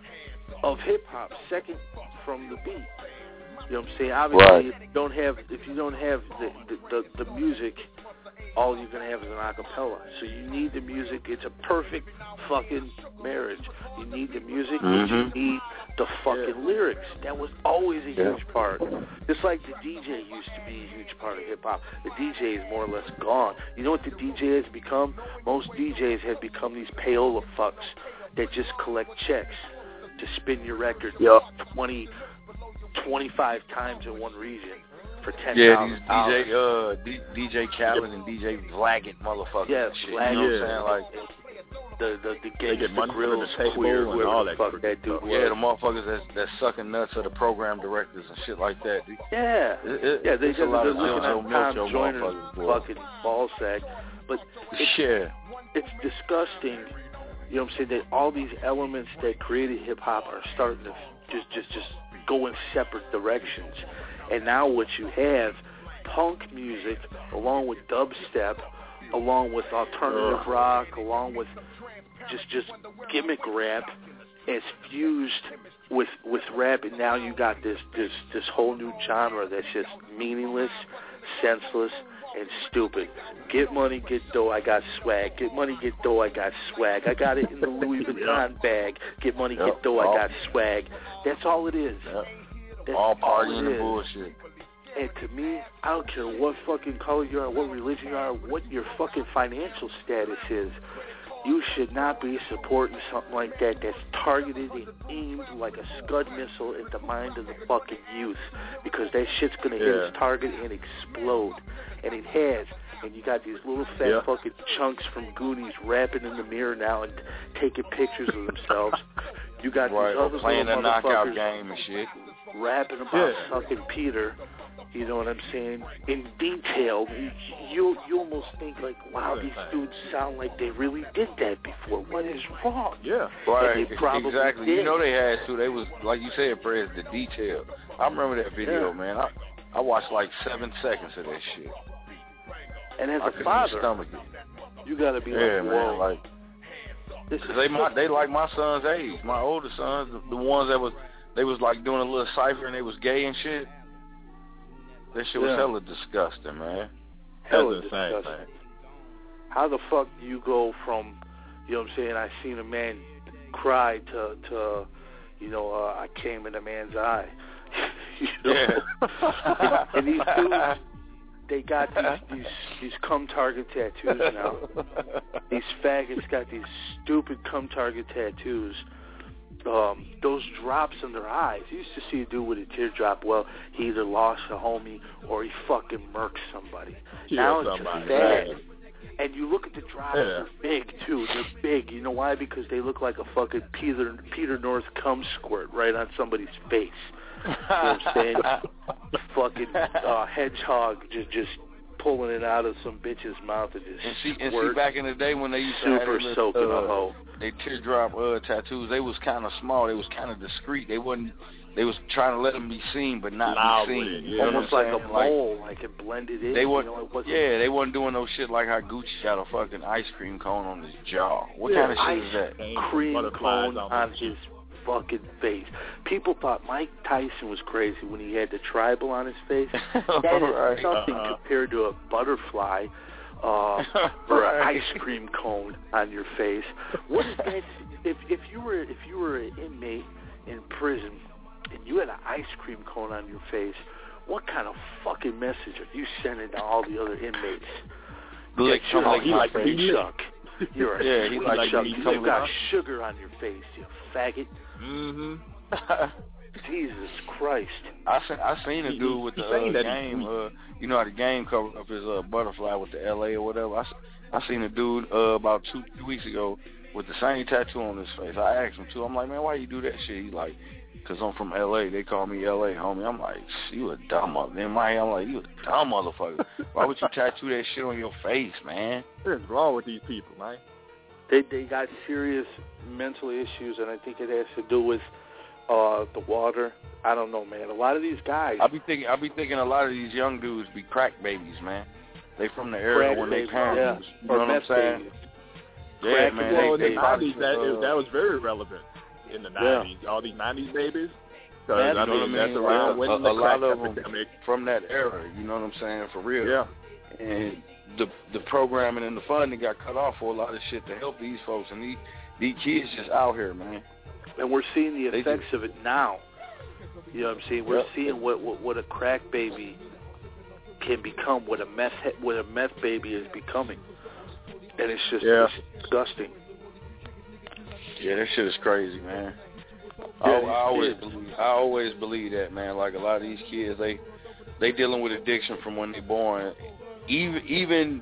of hip-hop, second from the beat. You know what I'm saying? Obviously, if you don't have the music, all you're gonna have is an acapella. So you need the music. It's a perfect fucking marriage. You need the music, but you need the fucking lyrics. That was always a huge part. Just like the DJ used to be a huge part of hip hop. The DJ is more or less gone. You know what the DJ has become? Most DJs have become these payola fucks that just collect checks to spin your record 25 times in one region for $10,000. Yeah, these DJ Khaled and DJ Vlaggett motherfuckers. Yeah, shit, you know what I'm saying? Like the Gangsta Grills, Queer, and all that. Fuck that dude was. Yeah, the motherfuckers that's sucking nuts of the program directors and shit like that. Dude. Yeah, they just are looking at Tom Joyner's fucking ball sack, but it's disgusting. You know what I'm saying? That all these elements that created hip hop are starting to just go in separate directions. And now what you have, punk music, along with dubstep, along with alternative rock, along with just gimmick rap, is fused with rap, and now you got this whole new genre that's just meaningless, senseless, and stupid. Get money, get dough, I got swag. Get money, get dough, I got swag. I got it in the Louis Vuitton bag. Get money, get dough, I got swag. That's all it is. That's all partying and bullshit. And to me, I don't care what fucking color you are, what religion you are, what your fucking financial status is. You should not be supporting something like that that's targeted and aimed like a Scud missile at the mind of the fucking youth, because that shit's going to hit its target and explode. And it has. And you got these little fat fucking chunks from Goonies rapping in the mirror now and taking pictures of themselves. You got these other playing little a knockout motherfuckers game and shit, rapping about sucking Peter. You know what I'm saying? In detail, you almost think like, wow, these dudes sound like they really did that before. What is wrong? Yeah, right. And they probably exactly. did. You know they had to. They was, like you said, Perez, the detail. I remember that video, man. I watched like 7 seconds of that shit. And as a father, you gotta be like, man, like, they like my son's age. My older sons, the ones that was like doing a little cipher and they was gay and shit. That shit was hella disgusting, man. Hella disgusting. How the fuck do you go from, you know what I'm saying, I seen a man cry to you know, I came in a man's eye. You know? And these dudes, they got these cum target tattoos now. These faggots got these stupid cum target tattoos. Those drops in their eyes. You used to see a dude with a teardrop. Well, he either lost a homie or he fucking murked somebody. Now it's just sad. And you look at the drops, they're big too. They're big. You know why? Because they look like a fucking Peter North cum squirt right on somebody's face. You know what I'm saying? Fucking hedgehog just pulling it out of some bitch's mouth and just and see back in the day when they used to have super soaking a hoe. They teardrop tattoos. They was kind of small. They was kind of discreet. They wasn't. They was trying to let them be seen, but not be seen. Yeah. Almost like a mole, like it blended in. They they wasn't doing no shit like how Gucci got a fucking ice cream cone on his jaw. What kind of shit is that? Cream cone on his fucking face. People thought Mike Tyson was crazy when he had the tribal on his face. That is something compared to a butterfly or an ice cream cone on your face. What is that? If you were an inmate in prison and you had an ice cream cone on your face, what kind of fucking message are you sending to all the other inmates? You're a sweet chuck. You're a sweet chuck. You've got sugar on your face, you faggot. Jesus Christ. I seen a dude with the game, you know how the game covered up his butterfly with the LA or whatever. I seen a dude about 2 weeks ago with the same tattoo on his face. I asked him too. I'm like, man, why you do that shit? He's like, because I'm from LA. They call me LA, homie. I'm like, you a dumb motherfucker. In my head, I'm like, you a dumb motherfucker. Why would you tattoo that shit on your face, man? What is wrong with these people, man? They got serious mental issues, and I think it has to do with the water. I don't know, man. A lot of these guys. I be thinking a lot of these young dudes be crack babies, man. They from the era when they parents. Yeah. You know what I'm saying? Yeah, man. Well, in the 90s, that was very relevant. In the 90s, all these 90s babies. Because, I mean, that's around when the crack epidemic. From that era, you know what I'm saying, for real. Yeah. And the programming and the funding got cut off for a lot of shit to help these folks. And these kids just out here, man. And we're seeing the effects of it now. You know what I'm saying? We're seeing what a crack baby can become, what a meth baby is becoming. And it's just it's disgusting. Yeah, that shit is crazy, man. I always believe that, man. Like a lot of these kids, they dealing with addiction from when they're born. Even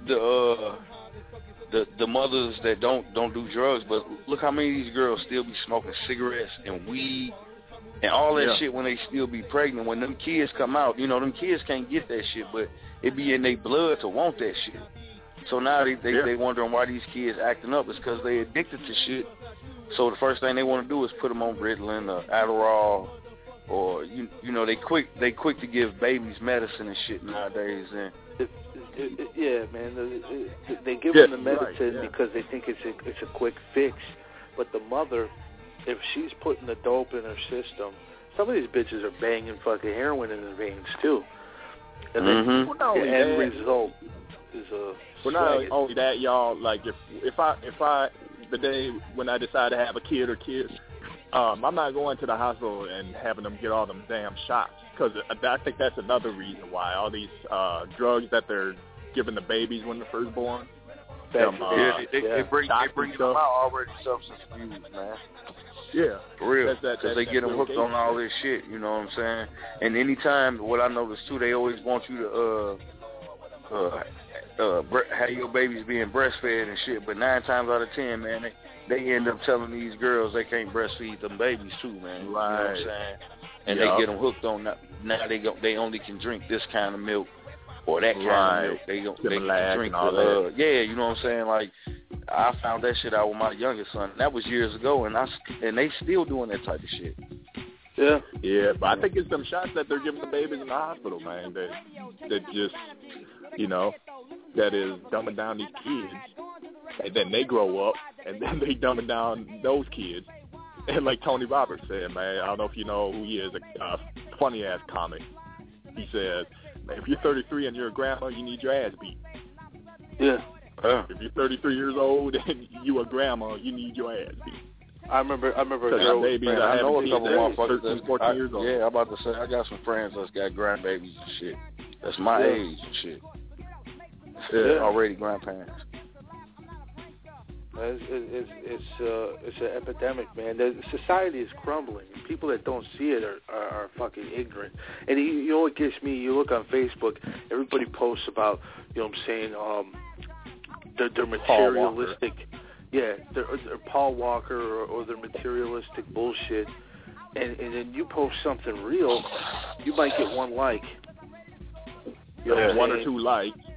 the mothers that don't do drugs, but look how many of these girls still be smoking cigarettes and weed and all that shit when they still be pregnant. When them kids come out, you know, them kids can't get that shit, but it be in their blood to want that shit. So now they wondering why these kids acting up. It's because they addicted to shit. So the first thing they want to do is put them on Ritalin or Adderall, or you know they quick to give babies medicine and shit nowadays. And yeah, man, they give them the medicine because they think it's a quick fix. But the mother, if she's putting the dope in her system, some of these bitches are banging fucking heroin in their veins too. And then the end result is a. Well, not only that, y'all. Like if I the day when I decide to have a kid or kids, I'm not going to the hospital and having them get all them damn shots, because I think that's another reason why all these drugs that they're giving the babies when they're first born. They bring them out already substance abuse, man. Yeah, for real. Because they get them hooked on all this shit. You know what I'm saying? And anytime, what I noticed too, they always want you to have your babies being breastfed and shit, but 9 times out of 10, man, they end up telling these girls they can't breastfeed them babies too, man. Right. You know what I'm saying? And they get them hooked on now. They only can drink this kind of milk or that kind of milk. They can drink the you know what I'm saying? Like I found that shit out with my youngest son. That was years ago, and they still doing that type of shit. Yeah, but I think it's them shots that they're giving the babies in the hospital, man. That just, you know, that is dumbing down these kids, and then they grow up, and then they dumbing down those kids. And like Tony Roberts said, man, I don't know if you know who he is, a funny-ass comic. He said, man, if you're 33 and you're a grandma, you need your ass beat. Yeah. If you're 33 years old and you a grandma, you need your ass beat. I remember a girl, man, I know a couple motherfuckers 13, 14 years old. Yeah, I'm about to say, I got some friends that's got grandbabies and shit. That's my age and shit. Already grandparents. It's an epidemic, man. Society is crumbling. People that don't see it are fucking ignorant. And you know what gets me? You look on Facebook, everybody posts about, you know what I'm saying, their materialistic, their Paul Walker or their materialistic bullshit. And then you post something real, you might get one like. You know, 1 or 2 likes.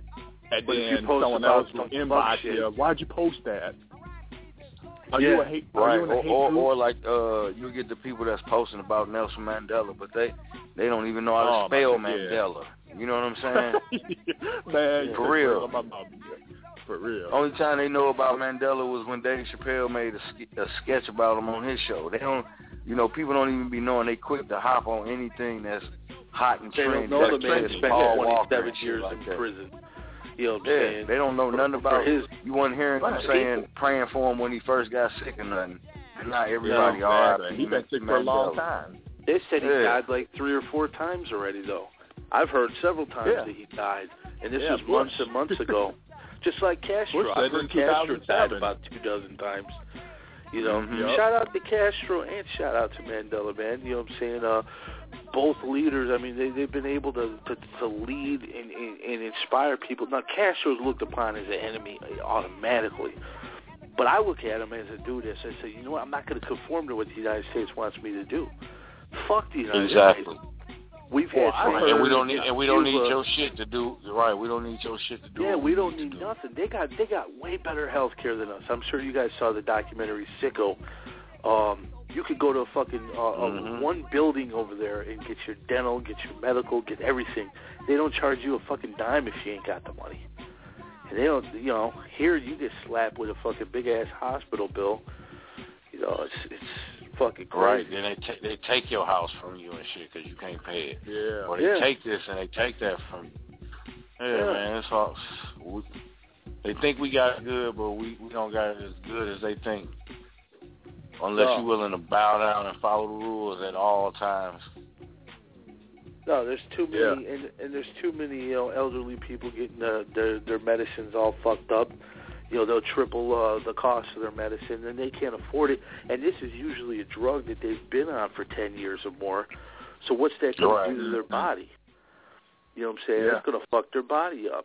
and but then post someone about else will some inbox shit. you, why'd you post that? Are Yeah. you a hate? Are you in a hate group? Or like you get the people that's posting about Nelson Mandela, but they don't even know how to spell Mandela. You know what I'm saying? Man, for real. For real. Only time they know about Mandela was when Dave Chappelle made a sketch about him on his show. They don't, people don't even be knowing. They quick to hop on anything that's hot and they trendy. They don't know the man spent Paul 27 years like in that. prison. You know what I'm saying? They don't know nothing about his. You wasn't hearing them saying, praying for him when he first got sick or nothing. Not everybody. He's been sick for a long time. They said he died like 3 or 4 times already, though. I've heard several times that he died, and this was months and months ago. Just like Castro. I've heard Castro died about 2 dozen times. Shout out to Castro and shout out to Mandela, man. You know what I'm saying? Both leaders, I mean, they've been able to lead and inspire people. Now, Castro's looked upon as an enemy automatically. But I look at him as a dude that says, you know what, I'm not going to conform to what the United States wants me to do. Fuck the United States. We've had and we don't need your shit to do right. We don't need your shit to do. Yeah, we don't need nothing. They got way better health care than us. I'm sure you guys saw the documentary Sicko. You could go to a fucking one building over there and get your dental, get your medical, get everything. They don't charge you a fucking dime if you ain't got the money. And they don't, here you get slapped with a fucking big ass hospital bill. It's fucking crazy. Right, then they take your house from you and shit because you can't pay it. Yeah. Or they take this and they take that from you. Yeah, man, it's all. They think we got it good, but we don't got it as good as they think. Unless you're willing to bow down and follow the rules at all times. No, there's too many, and there's too many, elderly people getting their medicines all fucked up. They'll triple the cost of their medicine, and they can't afford it. And this is usually a drug that they've been on for 10 years or more. So what's that going to do to their body? You know what I'm saying? It's going to fuck their body up.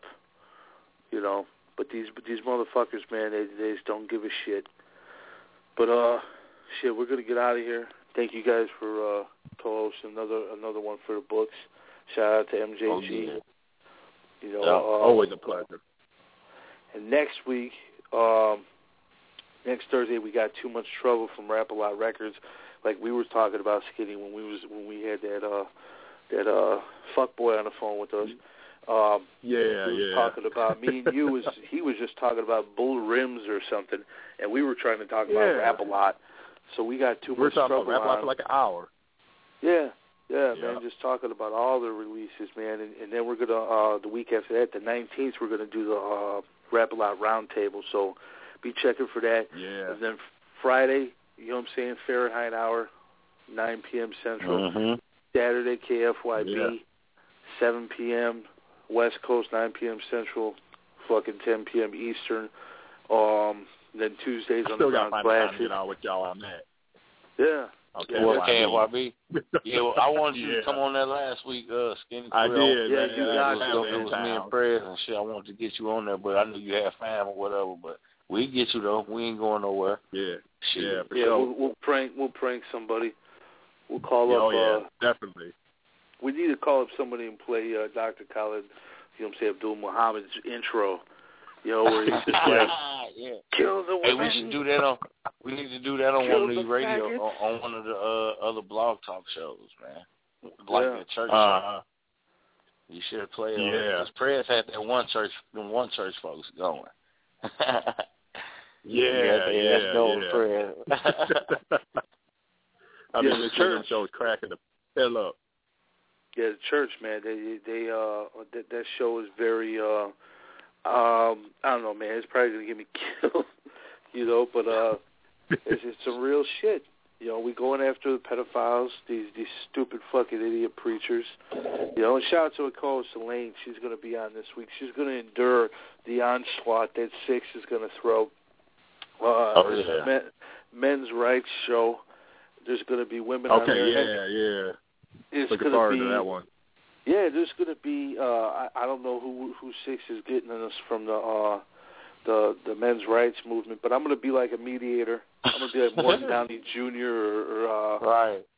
But these motherfuckers, man, they just don't give a shit. But shit, we're going to get out of here. Thank you guys for co-hosting another one for the books. Shout out to MJG. Always a pleasure. And next week, next Thursday, we got Too Much Trouble from Rap-A-Lot Records. Like we were talking about, Skinny, when we had that fuckboy on the phone with us. He was talking about me and you. He was just talking about bull rims or something, and we were trying to talk about Rap-A-Lot. So we got Too Much Trouble on. We're talking about Rap-A-Lot for like an hour. Yeah, man, just talking about all the releases, man. And then we're going to, the week after that, the 19th, we're going to do the Rap-A-Lot Roundtable. So be checking for that. Yeah. And then Friday, you know what I'm saying, Fahrenheit Hour, 9 p.m. Central. Mm-hmm. Saturday, KFYB, 7 p.m. West Coast, 9 p.m. Central, fucking 10 p.m. Eastern. Then Tuesdays on the Ground Classic. Still got time to get on with y'all on that. Yeah. Okay. Well, KFYB. I wanted you to come on that last week, Skinny. I did. Yeah, it was me and Prez and shit. I wanted to get you on there, but I knew you had fam or whatever. But we get you though. We ain't going nowhere. Yeah. Shit. Yeah. For sure. We'll prank somebody. We'll call up. Oh yeah, definitely. We need to call up somebody and play Dr. Khaled, you know what I'm saying, Abdul Muhammad's intro. Where he's just like, kill the women. Hey, we should do that on. We need to do that on one of the radio, on one of the other blog talk shows, man. Like the church. You should play. Because Prez had that one church folks going. Let's go, Prez. I mean, the church show is cracking the hell up. Yeah, the church, man. They that show is very. I don't know, man. It's probably gonna get me killed, but it's some real shit. We going after the pedophiles, these stupid fucking idiot preachers. And shout out to a co-host, Elaine. She's gonna be on this week. She's gonna endure the onslaught that Six is gonna throw. Men's rights show. There's gonna be women on there. It's looking forward to that one. Yeah, there's going to be. I don't know who Six is getting us from the men's rights movement, but I'm going to be like a mediator. I'm going to be like Morton Downey Jr.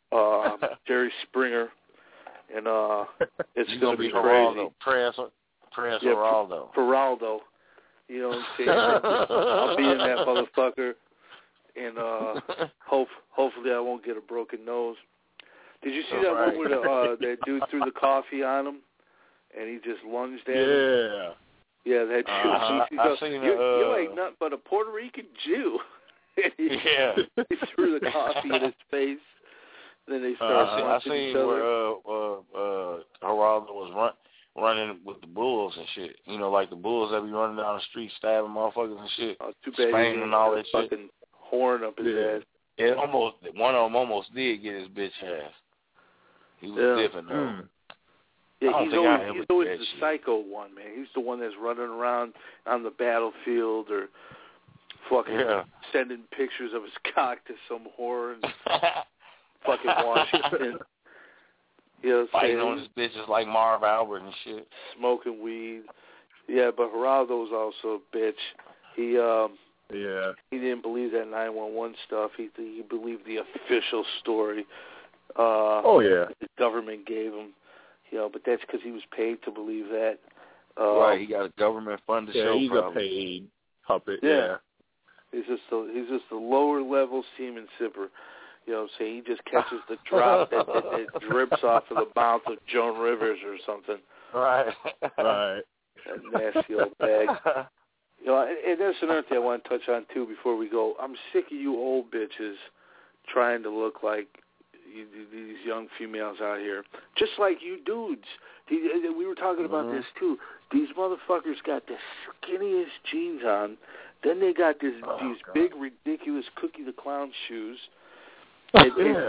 or Jerry Springer, and it's going to be crazy. Prince Yeah, Geraldo. Geraldo. You know what I'm saying? I'll be in that motherfucker, and hopefully I won't get a broken nose. Did you see that one where that dude threw the coffee on him, and he just lunged at him? Yeah, that dude. I've seen you're like nothing but a Puerto Rican Jew. He threw the coffee in his face. Then they started punching each other. Where Geraldo was running with the bulls and shit. You know, like the bulls that be running down the street stabbing motherfuckers and shit. Too bad he didn't all have that fucking shit. horn up his ass. It one of them almost did get his bitch ass. He was dipping though. Yeah, he's always the psycho one, man. He's the one that's running around on the battlefield or fucking sending pictures of his cock to some whore in fucking Washington. You know, fighting on his bitches like Marv Albert and shit. Smoking weed. Yeah, but Geraldo's also a bitch. He didn't believe that 911 stuff. He believed the official story. The government gave him. You know, but that's because he was paid to believe that. Right, he got a government-funded show. He's probably. a paid puppet. Yeah. He's just a lower level semen sipper. You know what I'm saying? He just catches the drop that drips off of the mouth of Joan Rivers or something. Right. Right. That nasty old bag. You know, and there's another thing I want to touch on too before we go. I'm sick of you old bitches trying to look like these young females out here, just like you dudes. We were talking about this too. These motherfuckers got the skinniest jeans on. Then they got these big, ridiculous Cookie the Clown shoes. But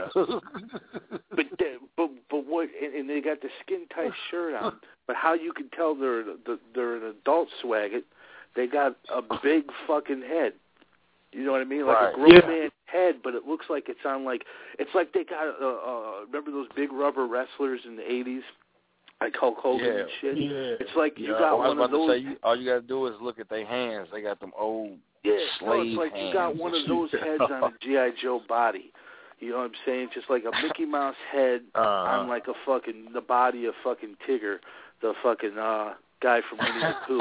what? And they got the skin tight shirt on. But how you can tell they're an adult swagget? They got a big fucking head. You know what I mean? Like a grown man head, but it looks like it's on it's like they got remember those big rubber wrestlers in the 80s? Like Hulk Hogan and shit. Yeah. It's like you got one of those. All you got to do is look at their hands. They got them old slave it's like hands. You got one of those heads on a G.I. Joe body. You know what I'm saying? Just like a Mickey Mouse head on like the body of fucking Tigger, the fucking guy from Winnie the Pooh.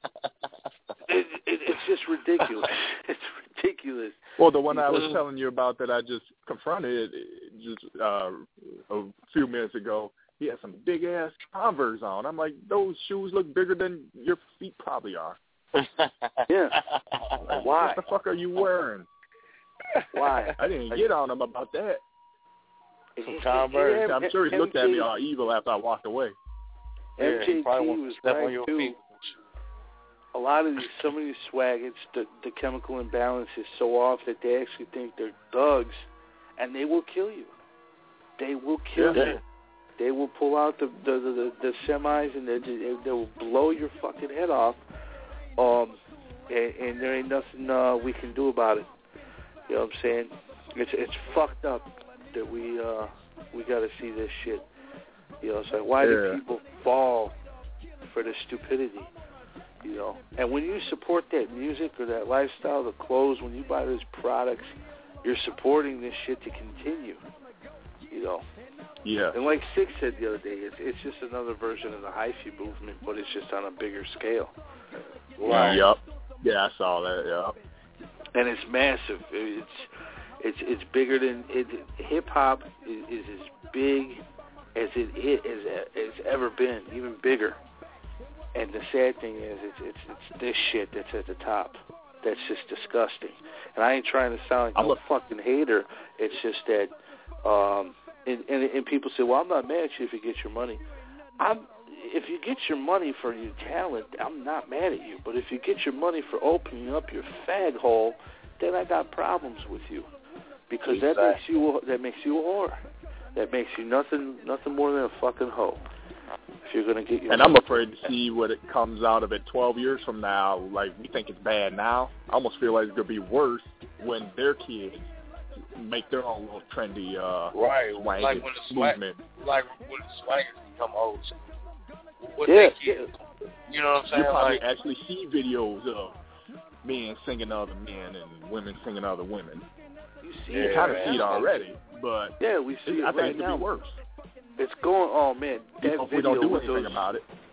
It's just ridiculous. It's ridiculous. Well, the one I was telling you about that I just confronted a few minutes ago, he had some big-ass Converse on. I'm like, those shoes look bigger than your feet probably are. Yeah. Why? What the fuck are you wearing? Why? I didn't get on him about that. Some Converse. I'm sure he looked at me all evil after I walked away. MJT was right, too. A lot of some of these swaggets, the chemical imbalance is so off that they actually think they're thugs, and they will kill you. They will kill you. They will pull out the semis and they will blow your fucking head off. And there ain't nothing we can do about it. You know what I'm saying? It's fucked up that we got to see this shit. You know, so why do people fall for this stupidity? You know, and when you support that music or that lifestyle, the clothes, when you buy those products, you're supporting this shit to continue. You know. Yeah. And like Six said the other day, it's just another version of the hyphy movement, but it's just on a bigger scale. Right. Yep. Yeah, I saw that. Yep. And it's massive. It's bigger than hip hop is as big as it has ever been, even bigger. And the sad thing is, it's this shit that's at the top. That's just disgusting. And I ain't trying to sound like a fucking hater. It's just that, and people say, well, I'm not mad at you if you get your money. If you get your money for your talent, I'm not mad at you. But if you get your money for opening up your fag hole, then I got problems with you. Because that makes you a whore. That makes you nothing more than a fucking hoe. If you're going to get your And I'm afraid to see what it comes out of it 12 years from now. Like, we think it's bad now. I almost feel like it's going to be worse when their kids make their own little trendy like when the movement. Like when the swaggers become old. Kids, you know what I'm saying? You probably actually see videos of men singing to other men and women singing to other women. You see you kind of see it already, but we see it I think right it could now. be worse. It's going. Oh man, that if we don't do anything about it.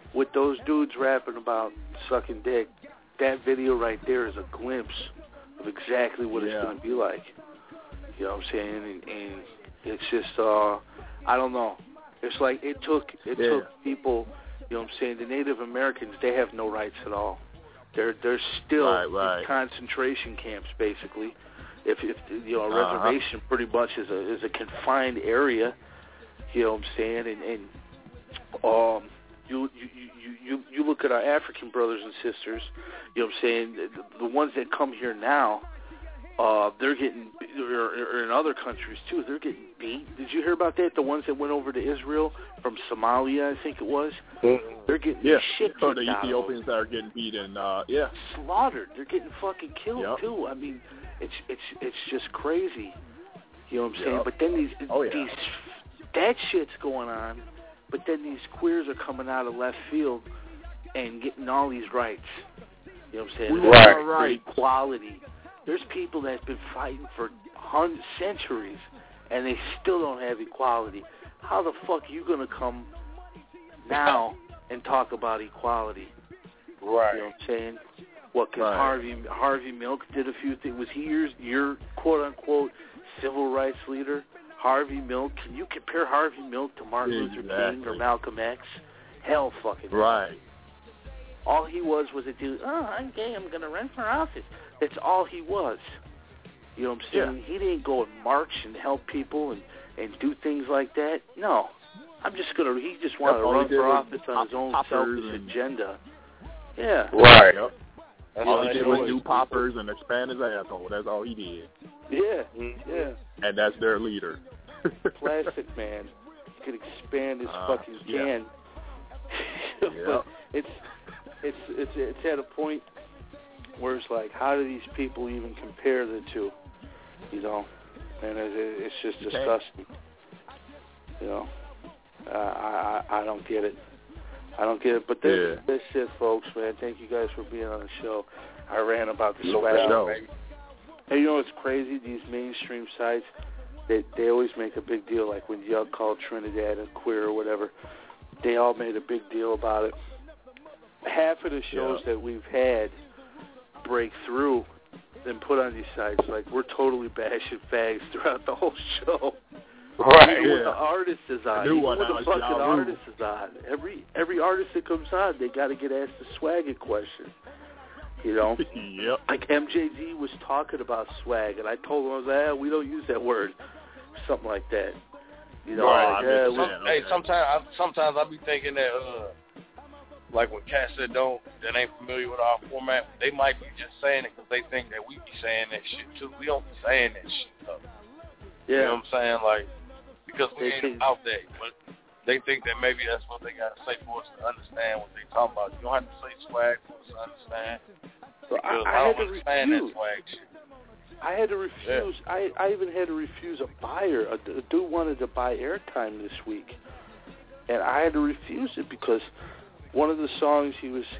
with those dudes rapping about sucking dick, that video right there is a glimpse of exactly what it's going to be like. You know what I'm saying? And it's just, I don't know. It's like it took people, you know what I'm saying, the Native Americans, they have no rights at all. They're still in concentration camps, basically. If you know, a reservation pretty much is a confined area, you know what I'm saying, and you look at our African brothers and sisters, you know what I'm saying, the ones that come here now, they're getting, or in other countries too, they're getting beat. Did you hear about that? The ones that went over to Israel from Somalia, I think it was. They're getting shit kicked out. The Ethiopians that are getting beat and slaughtered. They're getting fucking killed too. I mean, it's just crazy. You know what I'm saying? But then these that shit's going on. But then these queers are coming out of left field and getting all these rights. You know what I'm saying? For equality. There's people that's been fighting for centuries, and they still don't have equality. How the fuck are you going to come now and talk about equality? Right. You know what I'm saying? What, because Harvey Milk did a few things. Was he your quote-unquote civil rights leader? Harvey Milk? Can you compare Harvey Milk to Martin Luther King or Malcolm X? Hell fucking right. All he was a dude, I'm gay, I'm going to run for office. That's all he was. You know what I'm saying? Yeah. He didn't go and march and help people and do things like that. No. He just wanted to run for office on his own selfish agenda. Yeah. Right. Yep. All he did was do poppers and expand his asshole. That's all he did. Yeah. Yeah. And that's their leader. Plastic Man. He could expand his fucking can. But it's at a point where it's like, how do these people even compare the two? You know, and it's just disgusting. You know, I don't get it. I don't get it. But that's it, folks, man. Thank you guys for being on the show. I ran about the swag. Hey, you know what's crazy? These mainstream sites, they always make a big deal. Like when Yug called Trinidad a queer or whatever, they all made a big deal about it. Half of the shows that we've had break through and put on these sites, like we're totally bashing fags throughout the whole show. Right. Even when the artist is on, even when the fucking artist is on, every artist that comes on, they got to get asked the swag question. You know, like MJG was talking about swag, and I told him, I was like, we don't use that word, something like that. You know, sometimes I be thinking that, like when cats that ain't familiar with our format, they might be just saying it because they think that we be saying that shit too. We don't be saying that shit though. You know what I'm saying? Like, because we ain't out there, but they think that maybe that's what they got to say for us to understand what they talking about. You don't have to say swag for us to understand. Because I don't understand that swag shit. I had to refuse. Yeah. I even had to refuse a buyer. A dude wanted to buy airtime this week, and I had to refuse it because one of the songs he was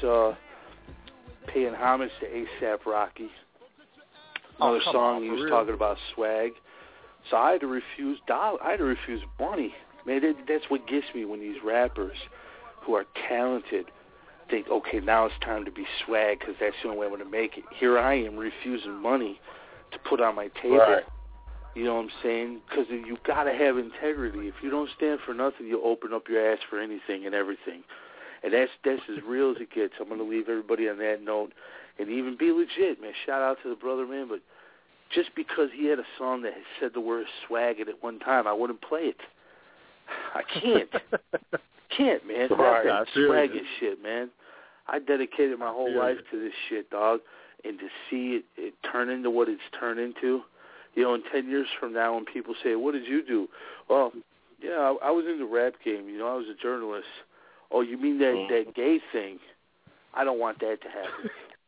paying homage to A$AP Rocky. Another song he was talking about swag. So I had to refuse money. Man, that's what gets me when these rappers who are talented think, okay, now it's time to be swag because that's the only way I'm going to make it. Here I am refusing money to put on my table. Right. You know what I'm saying? Because you've got to have integrity. If you don't stand for nothing, you'll open up your ass for anything and everything. And that's as real as it gets. I'm going to leave everybody on that note and even be legit, man. Shout out to the brother, man. But just because he had a song that said the word swag in it one time, I wouldn't play it. I can't. Can't, man. That swag and shit, man. I dedicated my whole life to this shit, dog. And to see it turn into what it's turned into, you know, in 10 years from now when people say, what did you do? Well, yeah, I was in the rap game. You know, I was a journalist. Oh, you mean that gay thing? I don't want that to happen.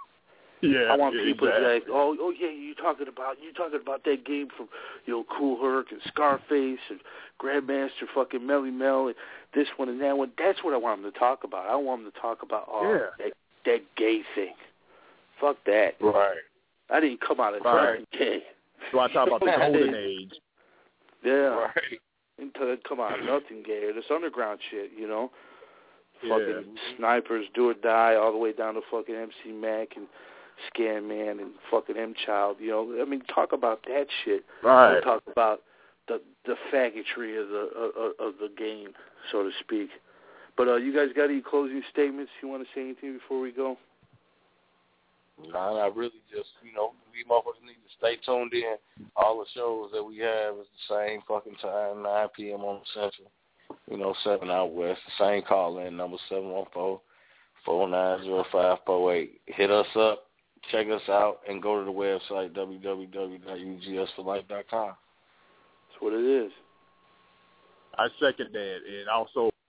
I want people to be like, oh yeah, you talking about that game from, you know, Kool Herc and Scarface and Grandmaster fucking Melly Mel and this one and that one. That's what I want them to talk about. I don't want them to talk about that gay thing. Fuck that. Right. I didn't come out of nothing gay. So I talk about the golden age. Yeah. Right. Until I come out of nothing gay or this underground shit, you know. fucking snipers, Do or Die, all the way down to fucking MC Mac and Scan Man and fucking M Child. You know, I mean, talk about that shit. Right. Talk about the faggotry of the game, so to speak. But you guys got any closing statements? You want to say anything before we go? Nah, I really just, we motherfuckers need to stay tuned in. All the shows that we have is the same fucking time, 9 p.m. on Central, 7 out west. The same call-in number, 714-490-548. Hit us up, check us out, and go to the website, www.ugsforlife.com. That's what it is. I second that. And also,